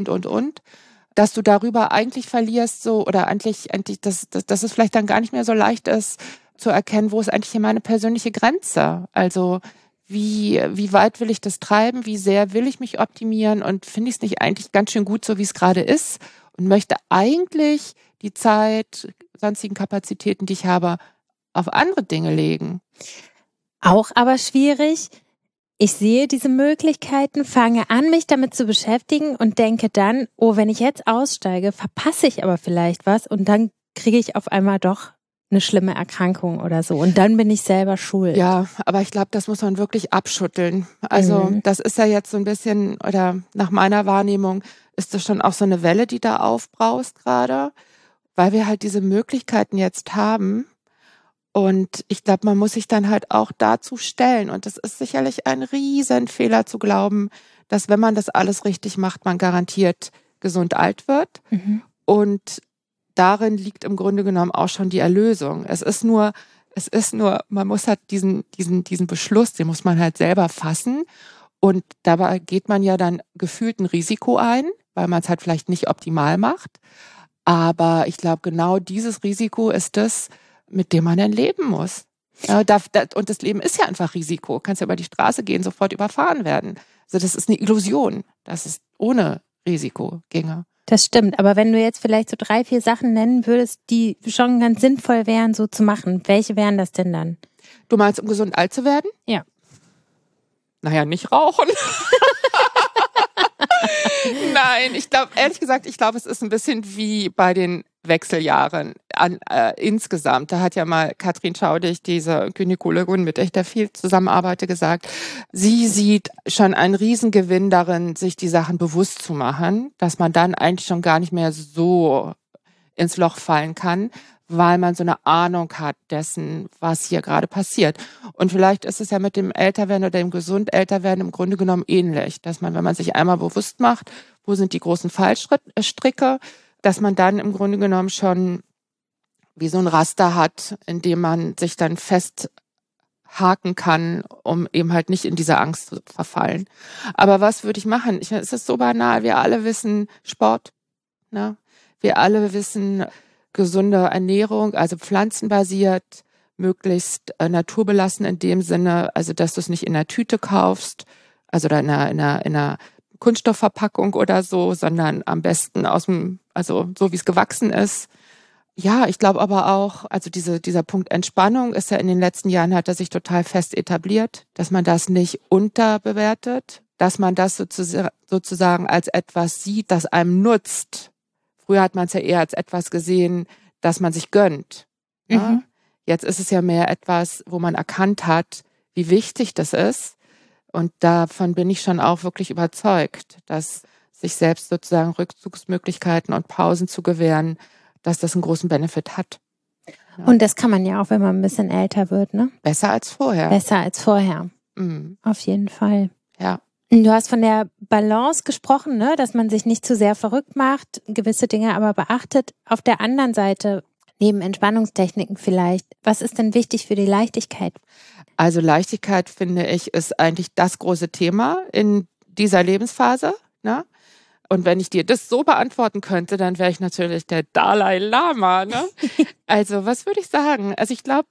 Speaker 2: Dass du darüber eigentlich verlierst, so, oder eigentlich, dass es vielleicht dann gar nicht mehr so leicht ist, zu erkennen, wo ist eigentlich hier meine persönliche Grenze? Also, wie weit will ich das treiben? Wie sehr will ich mich optimieren? Und finde ich es nicht eigentlich ganz schön gut, so wie es gerade ist? Und möchte eigentlich die Zeit, sonstigen Kapazitäten, die ich habe, auf andere Dinge legen?
Speaker 1: Auch aber schwierig. Ich sehe diese Möglichkeiten, fange an, mich damit zu beschäftigen und denke dann, oh, wenn ich jetzt aussteige, verpasse ich aber vielleicht was und dann kriege ich auf einmal doch eine schlimme Erkrankung oder so. Und dann bin ich selber schuld.
Speaker 2: Ja, aber ich glaube, das muss man wirklich abschütteln. Also das ist ja jetzt so ein bisschen, oder nach meiner Wahrnehmung ist das schon auch so eine Welle, die da aufbraust gerade, weil wir halt diese Möglichkeiten jetzt haben. Und ich glaube, man muss sich dann halt auch dazu stellen. Und das ist sicherlich ein Riesenfehler zu glauben, dass wenn man das alles richtig macht, man garantiert gesund alt wird. Und darin liegt im Grunde genommen auch schon die Erlösung. Es ist nur, man muss halt diesen Beschluss, den muss man halt selber fassen. Und dabei geht man ja dann gefühlt ein Risiko ein, weil man es halt vielleicht nicht optimal macht. Aber ich glaube, genau dieses Risiko ist das, mit dem man dann leben muss. Ja, und das Leben ist ja einfach Risiko. Du kannst ja über die Straße gehen, sofort überfahren werden. Also das ist eine Illusion, dass es ohne Risiko ginge.
Speaker 1: Das stimmt, aber wenn du jetzt vielleicht so 3, 4 Sachen nennen würdest, die schon ganz sinnvoll wären, so zu machen, welche wären das denn dann?
Speaker 2: Du meinst, um gesund alt zu werden?
Speaker 1: Ja.
Speaker 2: Naja, nicht rauchen. Nein, ehrlich gesagt, es ist ein bisschen wie bei den Wechseljahren insgesamt. Da hat ja mal Katrin Schaudig, diese Gynäkologin, mit der ich da viel zusammenarbeite, gesagt, sie sieht schon einen Riesengewinn darin, sich die Sachen bewusst zu machen, dass man dann eigentlich schon gar nicht mehr so ins Loch fallen kann, weil man so eine Ahnung hat dessen, was hier gerade passiert. Und vielleicht ist es ja mit dem Älterwerden oder dem gesund Älterwerden im Grunde genommen ähnlich, dass man, wenn man sich einmal bewusst macht, wo sind die großen Fallstricke, dass man dann im Grunde genommen schon wie so ein Raster hat, in dem man sich dann festhaken kann, um eben halt nicht in diese Angst zu verfallen. Aber was würde ich machen? Es ist so banal. Wir alle wissen Sport, ne? Wir alle wissen gesunde Ernährung, also pflanzenbasiert, möglichst naturbelassen in dem Sinne, also dass du es nicht in einer Tüte kaufst, also in einer Kunststoffverpackung oder so, sondern am besten also so wie es gewachsen ist. Ja, ich glaube aber auch, also dieser Punkt Entspannung ist ja in den letzten Jahren, hat er sich total fest etabliert, dass man das nicht unterbewertet, dass man das sozusagen als etwas sieht, das einem nutzt. Früher hat man es ja eher als etwas gesehen, das man sich gönnt. Ja? Jetzt ist es ja mehr etwas, wo man erkannt hat, wie wichtig das ist. Und davon bin ich schon auch wirklich überzeugt, dass sich selbst sozusagen Rückzugsmöglichkeiten und Pausen zu gewähren, dass das einen großen Benefit hat. Ja.
Speaker 1: Und das kann man ja auch, wenn man ein bisschen älter wird, ne?
Speaker 2: Besser als vorher.
Speaker 1: Besser als vorher. Auf jeden Fall.
Speaker 2: Ja.
Speaker 1: Du hast von der Balance gesprochen, ne? Dass man sich nicht zu sehr verrückt macht, gewisse Dinge aber beachtet. Auf der anderen Seite, neben Entspannungstechniken vielleicht, was ist denn wichtig für die Leichtigkeit?
Speaker 2: Also Leichtigkeit, finde ich, ist eigentlich das große Thema in dieser Lebensphase, ne? Und wenn ich dir das so beantworten könnte, dann wäre ich natürlich der Dalai Lama, ne? Also, was würde ich sagen? Also, ich glaube,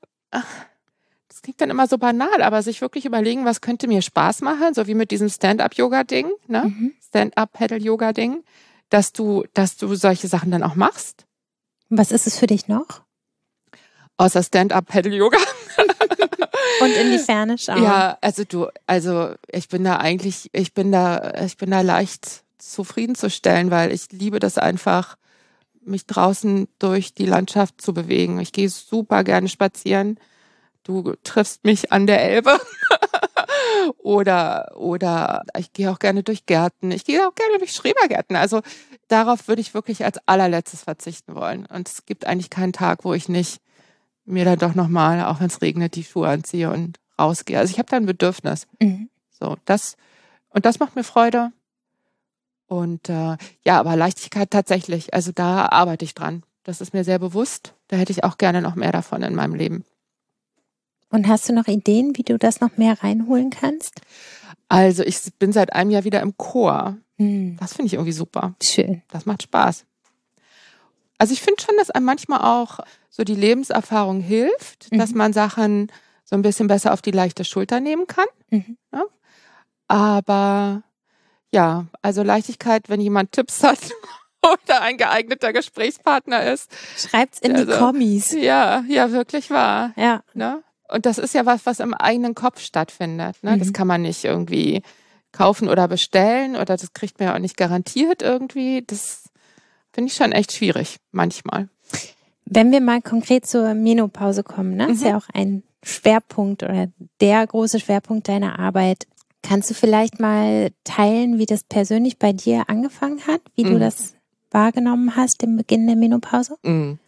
Speaker 2: das klingt dann immer so banal, aber sich wirklich überlegen, was könnte mir Spaß machen, so wie mit diesem Stand-up-Yoga-Ding, ne? Stand-up-Paddle-Yoga-Ding, dass du solche Sachen dann auch machst.
Speaker 1: Was ist es für dich noch?
Speaker 2: Außer Stand-up-Paddle-Yoga.
Speaker 1: Und in die Ferne schauen.
Speaker 2: Ja, ich bin da leicht zufriedenzustellen, weil ich liebe das einfach, mich draußen durch die Landschaft zu bewegen. Ich gehe super gerne spazieren. Du triffst mich an der Elbe. oder ich gehe auch gerne durch Gärten. Ich gehe auch gerne durch Schrebergärten. Also darauf würde ich wirklich als allerletztes verzichten wollen. Und es gibt eigentlich keinen Tag, wo ich nicht mir dann doch nochmal, auch wenn es regnet, die Schuhe anziehe und rausgehe. Also ich habe da ein Bedürfnis. So, das macht mir Freude. Und aber Leichtigkeit tatsächlich, also da arbeite ich dran. Das ist mir sehr bewusst. Da hätte ich auch gerne noch mehr davon in meinem Leben.
Speaker 1: Und hast du noch Ideen, wie du das noch mehr reinholen kannst?
Speaker 2: Also ich bin seit einem Jahr wieder im Chor. Das finde ich irgendwie super.
Speaker 1: Schön.
Speaker 2: Das macht Spaß. Also ich finde schon, dass einem manchmal auch so die Lebenserfahrung hilft, dass man Sachen so ein bisschen besser auf die leichte Schulter nehmen kann. Ja? Aber ja, also Leichtigkeit, wenn jemand Tipps hat oder ein geeigneter Gesprächspartner ist.
Speaker 1: Schreibt's in die Kommis.
Speaker 2: Ja, wirklich wahr.
Speaker 1: Ja.
Speaker 2: Ne? Und das ist ja was im eigenen Kopf stattfindet. Ne? Das kann man nicht irgendwie kaufen oder bestellen oder das kriegt man ja auch nicht garantiert irgendwie. Das finde ich schon echt schwierig manchmal.
Speaker 1: Wenn wir mal konkret zur Menopause kommen, ne? Ist ja auch ein Schwerpunkt oder der große Schwerpunkt deiner Arbeit. Kannst du vielleicht mal teilen, wie das persönlich bei dir angefangen hat, wie du das wahrgenommen hast im Beginn der Menopause?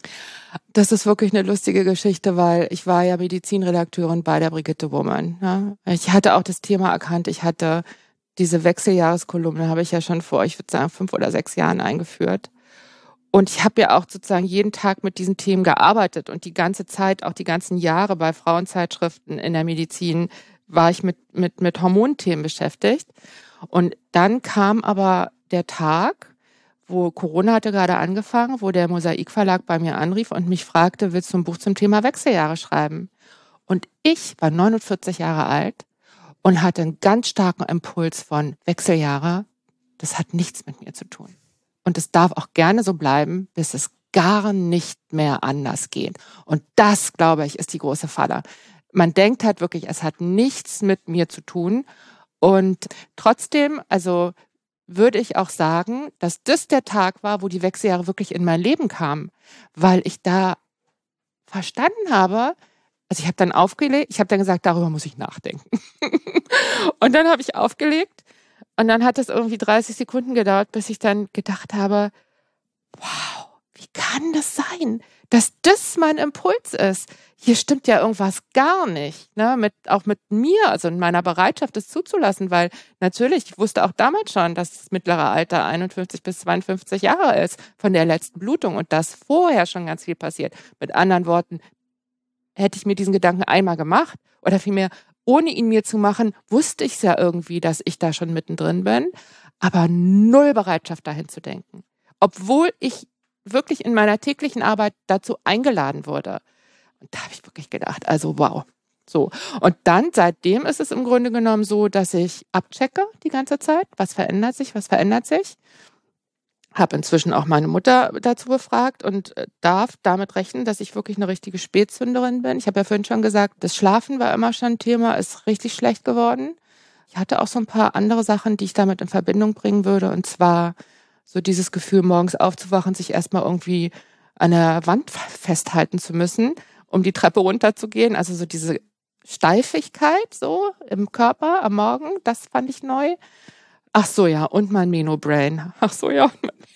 Speaker 2: Das ist wirklich eine lustige Geschichte, weil ich war ja Medizinredakteurin bei der Brigitte Woman. Ne? Ich hatte auch das Thema erkannt. Ich hatte diese Wechseljahreskolumne, habe ich ja schon vor, ich würde sagen, 5 oder 6 Jahren eingeführt. Und ich habe ja auch sozusagen jeden Tag mit diesen Themen gearbeitet und die ganze Zeit, auch die ganzen Jahre bei Frauenzeitschriften in der Medizin, war ich mit Hormonthemen beschäftigt. Und dann kam aber der Tag, wo Corona hatte gerade angefangen, wo der Mosaik Verlag bei mir anrief und mich fragte, willst du ein Buch zum Thema Wechseljahre schreiben? Und ich war 49 Jahre alt und hatte einen ganz starken Impuls von Wechseljahre. Das hat nichts mit mir zu tun. Und es darf auch gerne so bleiben, bis es gar nicht mehr anders geht. Und das, glaube ich, ist die große Falle. Man denkt halt wirklich, es hat nichts mit mir zu tun. Und trotzdem, also würde ich auch sagen, dass das der Tag war, wo die Wechseljahre wirklich in mein Leben kamen, weil ich da verstanden habe, also ich habe dann aufgelegt, ich habe dann gesagt, darüber muss ich nachdenken. Und dann habe ich aufgelegt und dann hat es irgendwie 30 Sekunden gedauert, bis ich dann gedacht habe, wow, wie kann das sein, dass das mein Impuls ist? Hier stimmt ja irgendwas gar nicht, ne? Auch mit mir, also in meiner Bereitschaft, das zuzulassen, weil natürlich, ich wusste auch damals schon, dass das mittlere Alter 51 bis 52 Jahre ist von der letzten Blutung und dass vorher schon ganz viel passiert. Mit anderen Worten, hätte ich mir diesen Gedanken einmal gemacht oder vielmehr, ohne ihn mir zu machen, wusste ich es ja irgendwie, dass ich da schon mittendrin bin, aber null Bereitschaft dahin zu denken. Obwohl ich wirklich in meiner täglichen Arbeit dazu eingeladen wurde. Und da habe ich wirklich gedacht, also wow. So. Und dann, seitdem ist es im Grunde genommen so, dass ich abchecke die ganze Zeit, was verändert sich. Habe inzwischen auch meine Mutter dazu befragt und darf damit rechnen, dass ich wirklich eine richtige Spätzünderin bin. Ich habe ja vorhin schon gesagt, das Schlafen war immer schon ein Thema, ist richtig schlecht geworden. Ich hatte auch so ein paar andere Sachen, die ich damit in Verbindung bringen würde. Und zwar so dieses Gefühl, morgens aufzuwachen, sich erstmal irgendwie an der Wand festhalten zu müssen, um die Treppe runterzugehen. Also so diese Steifigkeit so im Körper am Morgen, das fand ich neu. Ach so, ja, und mein Meno-Brain. Ach so, ja.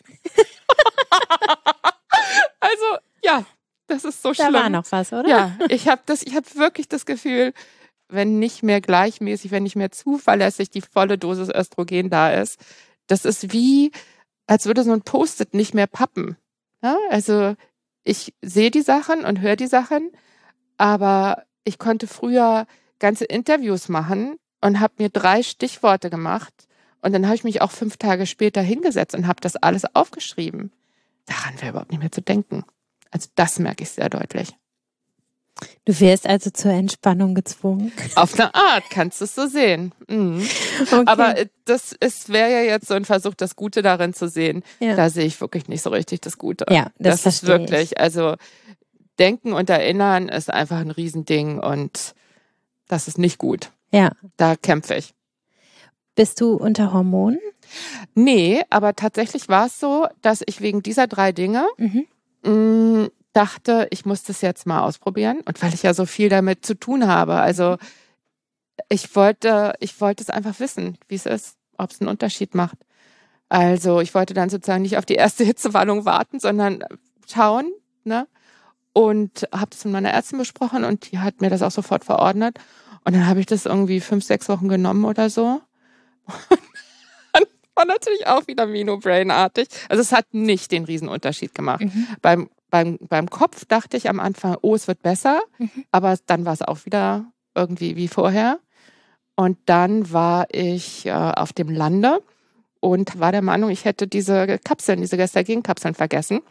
Speaker 2: Also, ja, das ist so schlimm.
Speaker 1: Da war noch was, oder?
Speaker 2: Ja, ich habe wirklich das Gefühl, wenn nicht mehr gleichmäßig, wenn nicht mehr zuverlässig die volle Dosis Östrogen da ist, das ist wie, als würde so ein Post-it nicht mehr pappen. Ja, also ich sehe die Sachen und höre die Sachen, aber ich konnte früher ganze Interviews machen und habe mir 3 Stichworte gemacht und dann habe ich mich auch 5 Tage später hingesetzt und habe das alles aufgeschrieben. Daran wäre überhaupt nicht mehr zu denken. Also das merke ich sehr deutlich.
Speaker 1: Du wirst also zur Entspannung gezwungen.
Speaker 2: Auf eine Art kannst du es so sehen. Mhm. Okay. Aber wäre ja jetzt so ein Versuch, das Gute darin zu sehen. Ja. Da sehe ich wirklich nicht so richtig das Gute.
Speaker 1: Ja, das ist wirklich,
Speaker 2: also Denken und Erinnern ist einfach ein Riesending und das ist nicht gut.
Speaker 1: Ja.
Speaker 2: Da kämpfe ich.
Speaker 1: Bist du unter Hormonen?
Speaker 2: Nee, aber tatsächlich war es so, dass ich wegen dieser 3 Dinge dachte, ich muss das jetzt mal ausprobieren. Und weil ich ja so viel damit zu tun habe. Also ich wollte es einfach wissen, wie es ist, ob es einen Unterschied macht. Also ich wollte dann sozusagen nicht auf die erste Hitzewallung warten, sondern schauen, ne? Und habe das mit meiner Ärztin besprochen und die hat mir das auch sofort verordnet. Und dann habe ich das irgendwie 5, 6 Wochen genommen oder so. War natürlich auch wieder Meno-Brain-artig. Also es hat nicht den Riesenunterschied gemacht. Beim Kopf dachte ich am Anfang, oh, es wird besser. Aber dann war es auch wieder irgendwie wie vorher. Und dann war ich auf dem Lande und war der Meinung, ich hätte diese Gestagen-Kapseln vergessen.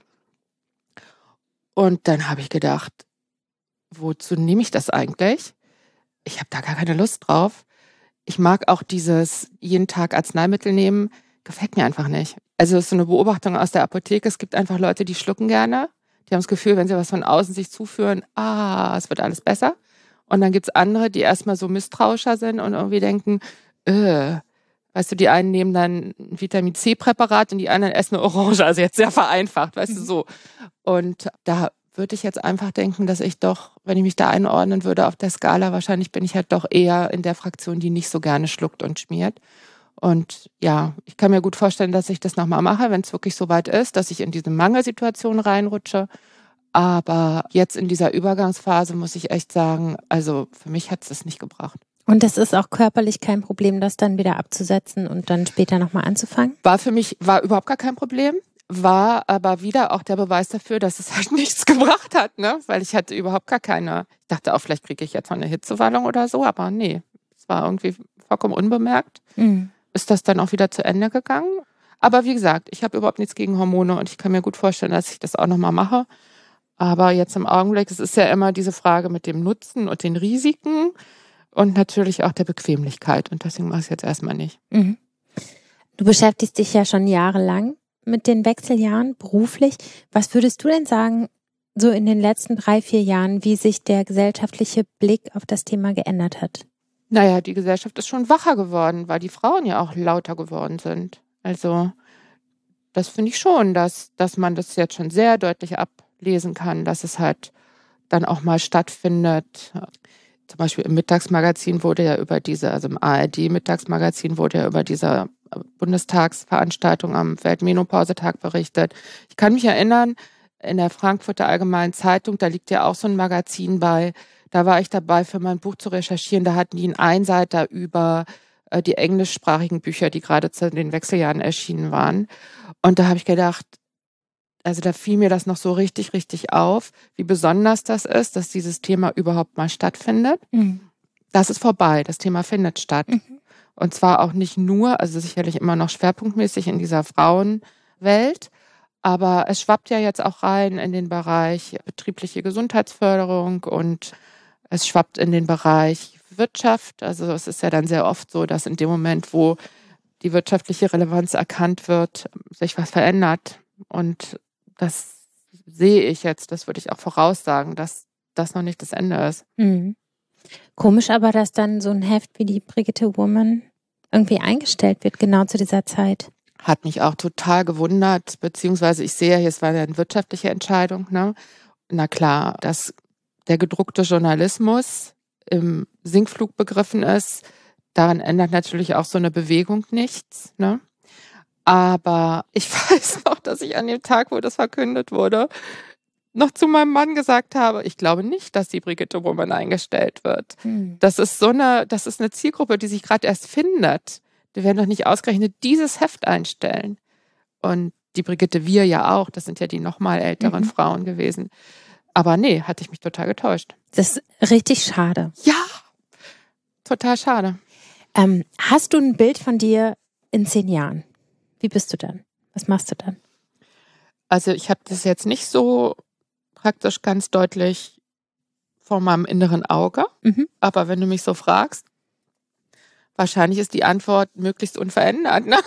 Speaker 2: Und dann habe ich gedacht, wozu nehme ich das eigentlich? Ich habe da gar keine Lust drauf. Ich mag auch dieses jeden Tag Arzneimittel nehmen, gefällt mir einfach nicht. Also es ist so eine Beobachtung aus der Apotheke. Es gibt einfach Leute, die schlucken gerne. Die haben das Gefühl, wenn sie was von außen sich zuführen, es wird alles besser. Und dann gibt's andere, die erstmal so misstrauischer sind und irgendwie denken, weißt du, die einen nehmen dann ein Vitamin-C-Präparat und die anderen essen eine Orange. Also jetzt sehr vereinfacht, weißt du, so. Und da würde ich jetzt einfach denken, dass ich doch, wenn ich mich da einordnen würde auf der Skala, wahrscheinlich bin ich halt doch eher in der Fraktion, die nicht so gerne schluckt und schmiert. Und ja, ich kann mir gut vorstellen, dass ich das nochmal mache, wenn es wirklich so weit ist, dass ich in diese Mangelsituation reinrutsche. Aber jetzt in dieser Übergangsphase muss ich echt sagen, also für mich hat es das nicht gebracht.
Speaker 1: Und das ist auch körperlich kein Problem, das dann wieder abzusetzen und dann später nochmal anzufangen?
Speaker 2: War überhaupt gar kein Problem. War aber wieder auch der Beweis dafür, dass es halt nichts gebracht hat, ne? Weil ich hatte überhaupt gar keine, ich dachte auch, vielleicht kriege ich jetzt noch eine Hitzewallung oder so, aber nee, es war irgendwie vollkommen unbemerkt. Ist das dann auch wieder zu Ende gegangen. Aber wie gesagt, ich habe überhaupt nichts gegen Hormone und ich kann mir gut vorstellen, dass ich das auch nochmal mache. Aber jetzt im Augenblick, es ist ja immer diese Frage mit dem Nutzen und den Risiken und natürlich auch der Bequemlichkeit. Und deswegen mache ich es jetzt erstmal nicht.
Speaker 1: Du beschäftigst dich ja schon jahrelang mit den Wechseljahren beruflich. Was würdest du denn sagen, so in den letzten 3-4 Jahren, wie sich der gesellschaftliche Blick auf das Thema geändert hat?
Speaker 2: Naja, die Gesellschaft ist schon wacher geworden, weil die Frauen ja auch lauter geworden sind. Also das finde ich schon, dass man das jetzt schon sehr deutlich ablesen kann, dass es halt dann auch mal stattfindet. Zum Beispiel im Mittagsmagazin wurde ja also im ARD-Mittagsmagazin wurde ja über diese Bundestagsveranstaltung am Weltmenopausetag berichtet. Ich kann mich erinnern, in der Frankfurter Allgemeinen Zeitung, da liegt ja auch so ein Magazin bei, da war ich dabei, für mein Buch zu recherchieren, da hatten die einen Einseiter über die englischsprachigen Bücher, die gerade zu den Wechseljahren erschienen waren. Und da habe ich gedacht, also da fiel mir das noch so richtig, richtig auf, wie besonders das ist, dass dieses Thema überhaupt mal stattfindet. Das ist vorbei, das Thema findet statt. Und zwar auch nicht nur, also sicherlich immer noch schwerpunktmäßig in dieser Frauenwelt, aber es schwappt ja jetzt auch rein in den Bereich betriebliche Gesundheitsförderung und es schwappt in den Bereich Wirtschaft. Also es ist ja dann sehr oft so, dass in dem Moment, wo die wirtschaftliche Relevanz erkannt wird, sich was verändert. Und das sehe ich jetzt, das würde ich auch voraussagen, dass das noch nicht das Ende ist.
Speaker 1: Komisch aber, dass dann so ein Heft wie die Brigitte Woman irgendwie eingestellt wird, genau zu dieser Zeit.
Speaker 2: Hat mich auch total gewundert, beziehungsweise ich sehe, es war ja eine wirtschaftliche Entscheidung, ne? Na klar, dass der gedruckte Journalismus im Sinkflug begriffen ist, daran ändert natürlich auch so eine Bewegung nichts, ne? Aber ich weiß noch, dass ich an dem Tag, wo das verkündet wurde, noch zu meinem Mann gesagt habe, ich glaube nicht, dass die Brigitte Woman eingestellt wird. Das ist eine Zielgruppe, die sich gerade erst findet. Die werden doch nicht ausgerechnet dieses Heft einstellen. Und die Brigitte Wir ja auch, das sind ja die noch mal älteren Frauen gewesen. Aber nee, hatte ich mich total getäuscht.
Speaker 1: Das ist richtig schade.
Speaker 2: Ja, total schade.
Speaker 1: Hast du ein Bild von dir in 10 Jahren? Wie bist du dann? Was machst du dann?
Speaker 2: Also ich habe das jetzt nicht so praktisch ganz deutlich vor meinem inneren Auge. Aber wenn du mich so fragst, wahrscheinlich ist die Antwort möglichst unverändert, ne?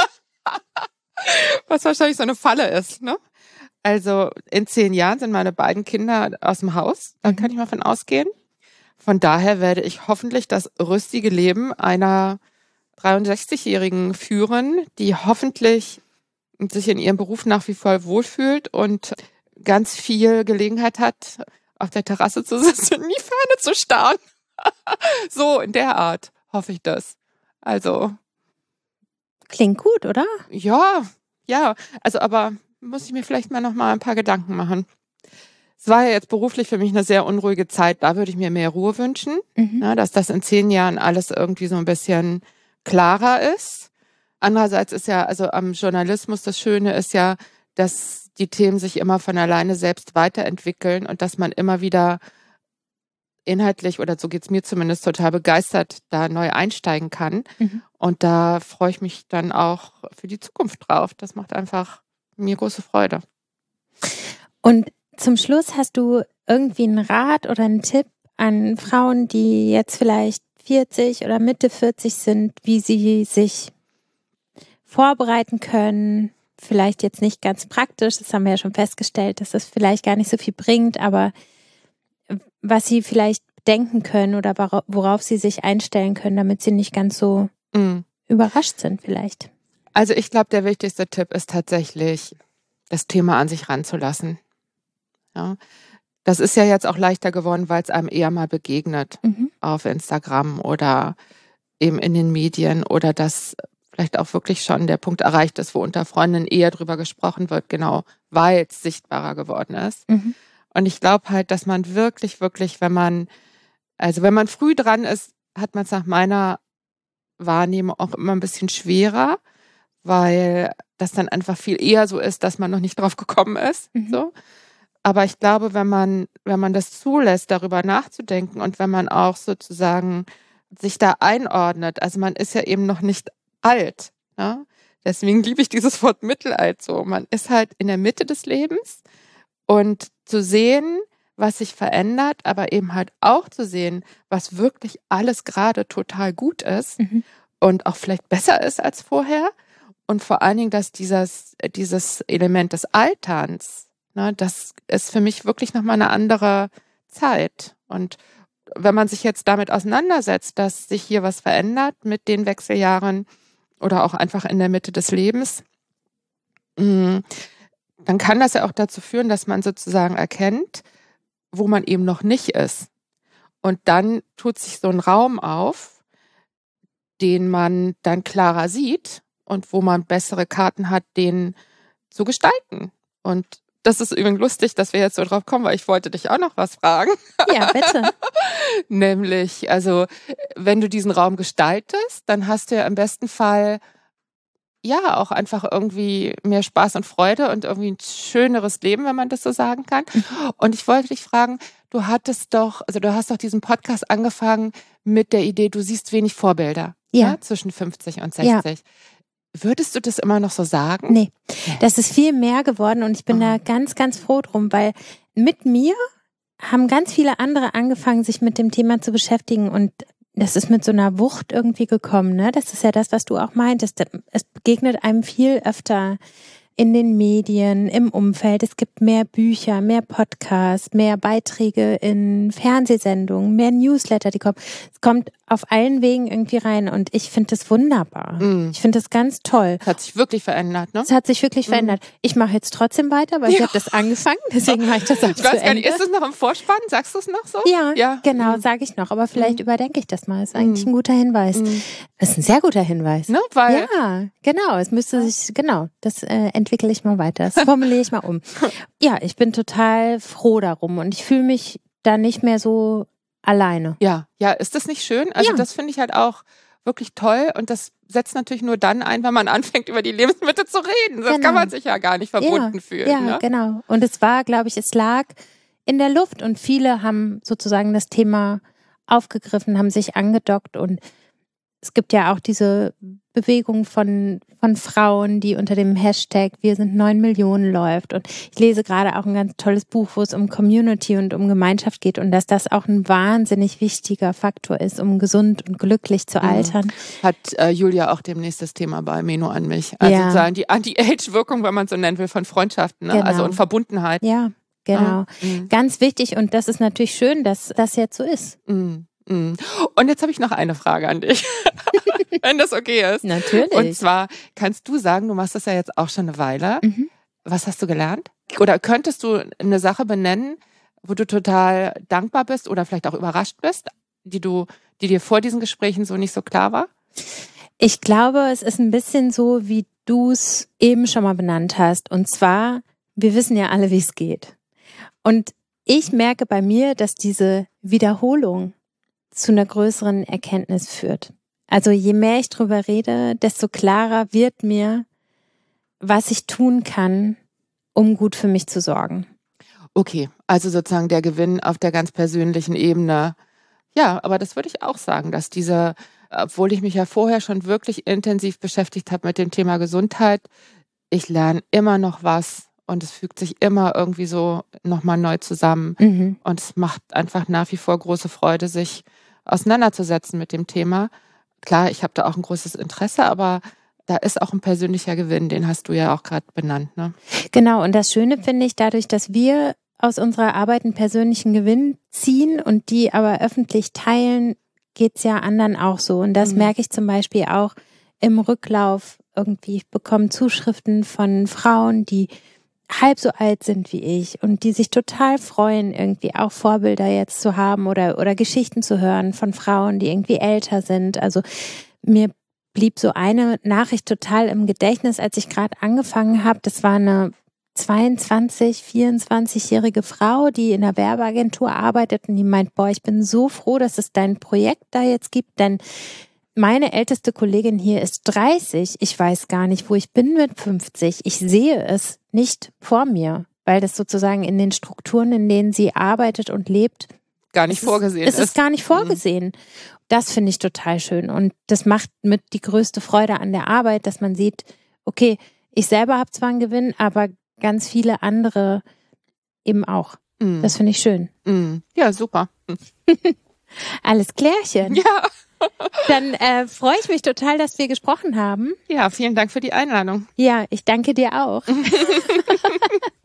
Speaker 2: Was wahrscheinlich so eine Falle ist, ne? Also in 10 Jahren sind meine beiden Kinder aus dem Haus, da kann ich mal von ausgehen. Von daher werde ich hoffentlich das rüstige Leben einer 63-Jährigen führen, die hoffentlich sich in ihrem Beruf nach wie vor wohlfühlt und ganz viel Gelegenheit hat, auf der Terrasse zu sitzen und in die Ferne zu starren. So in der Art hoffe ich das. Also.
Speaker 1: Klingt gut, oder?
Speaker 2: Ja. Also aber muss ich mir vielleicht mal noch mal ein paar Gedanken machen. Es war ja jetzt beruflich für mich eine sehr unruhige Zeit. Da würde ich mir mehr Ruhe wünschen, dass das in 10 Jahren alles irgendwie so ein bisschen klarer ist. Andererseits ist ja, also am Journalismus das Schöne ist ja, dass die Themen sich immer von alleine selbst weiterentwickeln und dass man immer wieder inhaltlich, oder so geht's mir zumindest, total begeistert da neu einsteigen kann. Und da freue ich mich dann auch für die Zukunft drauf. Das macht einfach mir große Freude.
Speaker 1: Und zum Schluss hast du irgendwie einen Rat oder einen Tipp an Frauen, die jetzt vielleicht 40 oder Mitte 40 sind, wie sie sich vorbereiten können? Vielleicht jetzt nicht ganz praktisch, das haben wir ja schon festgestellt, dass das vielleicht gar nicht so viel bringt, aber was sie vielleicht denken können oder worauf sie sich einstellen können, damit sie nicht ganz so überrascht sind vielleicht.
Speaker 2: Also ich glaube, der wichtigste Tipp ist tatsächlich, das Thema an sich ranzulassen. Ja. Das ist ja jetzt auch leichter geworden, weil es einem eher mal begegnet auf Instagram oder eben in den Medien oder dass vielleicht auch wirklich schon der Punkt erreicht ist, wo unter Freundinnen eher drüber gesprochen wird, genau, weil es sichtbarer geworden ist. Und ich glaube halt, dass man wirklich, wenn man früh dran ist, hat man es nach meiner Wahrnehmung auch immer ein bisschen schwerer, weil das dann einfach viel eher so ist, dass man noch nicht drauf gekommen ist, so. Aber ich glaube, wenn man das zulässt, darüber nachzudenken und wenn man auch sozusagen sich da einordnet, also man ist ja eben noch nicht alt, ne? Deswegen liebe ich dieses Wort Mittelalt so. Man ist halt in der Mitte des Lebens und zu sehen, was sich verändert, aber eben halt auch zu sehen, was wirklich alles gerade total gut ist und auch vielleicht besser ist als vorher. Und vor allen Dingen, dass dieses Element des Alterns, ne, das ist für mich wirklich nochmal eine andere Zeit. Und wenn man sich jetzt damit auseinandersetzt, dass sich hier was verändert mit den Wechseljahren oder auch einfach in der Mitte des Lebens, dann kann das ja auch dazu führen, dass man sozusagen erkennt, wo man eben noch nicht ist. Und dann tut sich so ein Raum auf, den man dann klarer sieht und wo man bessere Karten hat, den zu gestalten. Und das ist übrigens lustig, dass wir jetzt so drauf kommen, weil ich wollte dich auch noch was fragen.
Speaker 1: Ja, bitte.
Speaker 2: Nämlich, also wenn du diesen Raum gestaltest, dann hast du ja im besten Fall ja auch einfach irgendwie mehr Spaß und Freude und irgendwie ein schöneres Leben, wenn man das so sagen kann. Und ich wollte dich fragen, du hast doch diesen Podcast angefangen mit der Idee, du siehst wenig Vorbilder, ja, zwischen 50 und 60. Ja. Würdest du das immer noch so sagen?
Speaker 1: Nee, das ist viel mehr geworden und ich bin da ganz, ganz froh drum, weil mit mir haben ganz viele andere angefangen, sich mit dem Thema zu beschäftigen und das ist mit so einer Wucht irgendwie gekommen, ne? Das ist ja das, was du auch meintest. Es begegnet einem viel öfter in den Medien, im Umfeld. Es gibt mehr Bücher, mehr Podcasts, mehr Beiträge in Fernsehsendungen, mehr Newsletter, die kommen. Es kommt auf allen Wegen irgendwie rein und ich finde das wunderbar. Ich finde das ganz toll.
Speaker 2: Es hat sich wirklich verändert, ne?
Speaker 1: Es hat sich wirklich verändert. Ich mache jetzt trotzdem weiter, weil ich habe das angefangen, deswegen mache ich das auch zu Ende.
Speaker 2: Ist es noch im Vorspann? Sagst du es noch so?
Speaker 1: Ja. Genau, sage ich noch. Aber vielleicht überdenke ich das mal. Das ist eigentlich ein guter Hinweis. Das ist ein sehr guter Hinweis.
Speaker 2: Ne? Weil
Speaker 1: ja, genau. Es müsste sich, das entwickle ich mal weiter. Das formuliere ich mal um. Ja, ich bin total froh darum und ich fühle mich da nicht mehr so alleine.
Speaker 2: Ja, ist das nicht schön? Also das finde ich halt auch wirklich toll und das setzt natürlich nur dann ein, wenn man anfängt, über die Lebensmittel zu reden. Sonst kann man sich ja gar nicht verbunden fühlen.
Speaker 1: Ja,
Speaker 2: ne?
Speaker 1: Genau. Und es war, glaube ich, es lag in der Luft und viele haben sozusagen das Thema aufgegriffen, haben sich angedockt und es gibt ja auch diese Bewegung von Frauen, die unter dem Hashtag Wir sind 9 Millionen läuft. Und ich lese gerade auch ein ganz tolles Buch, wo es um Community und um Gemeinschaft geht und dass das auch ein wahnsinnig wichtiger Faktor ist, um gesund und glücklich zu altern.
Speaker 2: Hat Julia auch demnächst das Thema bei Meno an mich. Also sozusagen die Anti-Age-Wirkung, wenn man so nennen will, von Freundschaften, ne?
Speaker 1: Genau.
Speaker 2: Also und Verbundenheit.
Speaker 1: Ja, genau. Ganz wichtig und das ist natürlich schön, dass das jetzt so ist.
Speaker 2: Und jetzt habe ich noch eine Frage an dich, wenn das okay ist.
Speaker 1: Natürlich.
Speaker 2: Und zwar, kannst du sagen, du machst das ja jetzt auch schon eine Weile. Was hast du gelernt? Oder könntest du eine Sache benennen, wo du total dankbar bist oder vielleicht auch überrascht bist, die dir vor diesen Gesprächen so nicht so klar war?
Speaker 1: Ich glaube, es ist ein bisschen so, wie du es eben schon mal benannt hast. Und zwar, wir wissen ja alle, wie es geht. Und ich merke bei mir, dass diese Wiederholung zu einer größeren Erkenntnis führt. Also je mehr ich drüber rede, desto klarer wird mir, was ich tun kann, um gut für mich zu sorgen.
Speaker 2: Okay, also sozusagen der Gewinn auf der ganz persönlichen Ebene. Ja, aber das würde ich auch sagen, dass obwohl ich mich ja vorher schon wirklich intensiv beschäftigt habe mit dem Thema Gesundheit, ich lerne immer noch was und es fügt sich immer irgendwie so nochmal neu zusammen. Und es macht einfach nach wie vor große Freude, sich auseinanderzusetzen mit dem Thema. Klar, ich habe da auch ein großes Interesse, aber da ist auch ein persönlicher Gewinn, den hast du ja auch gerade benannt, ne?
Speaker 1: Genau, und das Schöne finde ich, dadurch, dass wir aus unserer Arbeit einen persönlichen Gewinn ziehen und die aber öffentlich teilen, geht's ja anderen auch so. Und das merke ich zum Beispiel auch im Rücklauf irgendwie. Ich bekomme Zuschriften von Frauen, die halb so alt sind wie ich und die sich total freuen, irgendwie auch Vorbilder jetzt zu haben oder Geschichten zu hören von Frauen, die irgendwie älter sind. Also mir blieb so eine Nachricht total im Gedächtnis, als ich gerade angefangen habe. Das war eine 24-jährige Frau, die in einer Werbeagentur arbeitet und die meint, boah, ich bin so froh, dass es dein Projekt da jetzt gibt, denn meine älteste Kollegin hier ist 30. Ich weiß gar nicht, wo ich bin mit 50. Ich sehe es nicht vor mir, weil das sozusagen in den Strukturen, in denen sie arbeitet und lebt,
Speaker 2: gar nicht vorgesehen ist.
Speaker 1: Es ist gar nicht vorgesehen. Das finde ich total schön. Und das macht mit die größte Freude an der Arbeit, dass man sieht, okay, ich selber habe zwar einen Gewinn, aber ganz viele andere eben auch. Das finde ich schön.
Speaker 2: Ja, super.
Speaker 1: Alles klärchen.
Speaker 2: Ja.
Speaker 1: Dann freue ich mich total, dass wir gesprochen haben.
Speaker 2: Ja, vielen Dank für die Einladung.
Speaker 1: Ja, ich danke dir auch.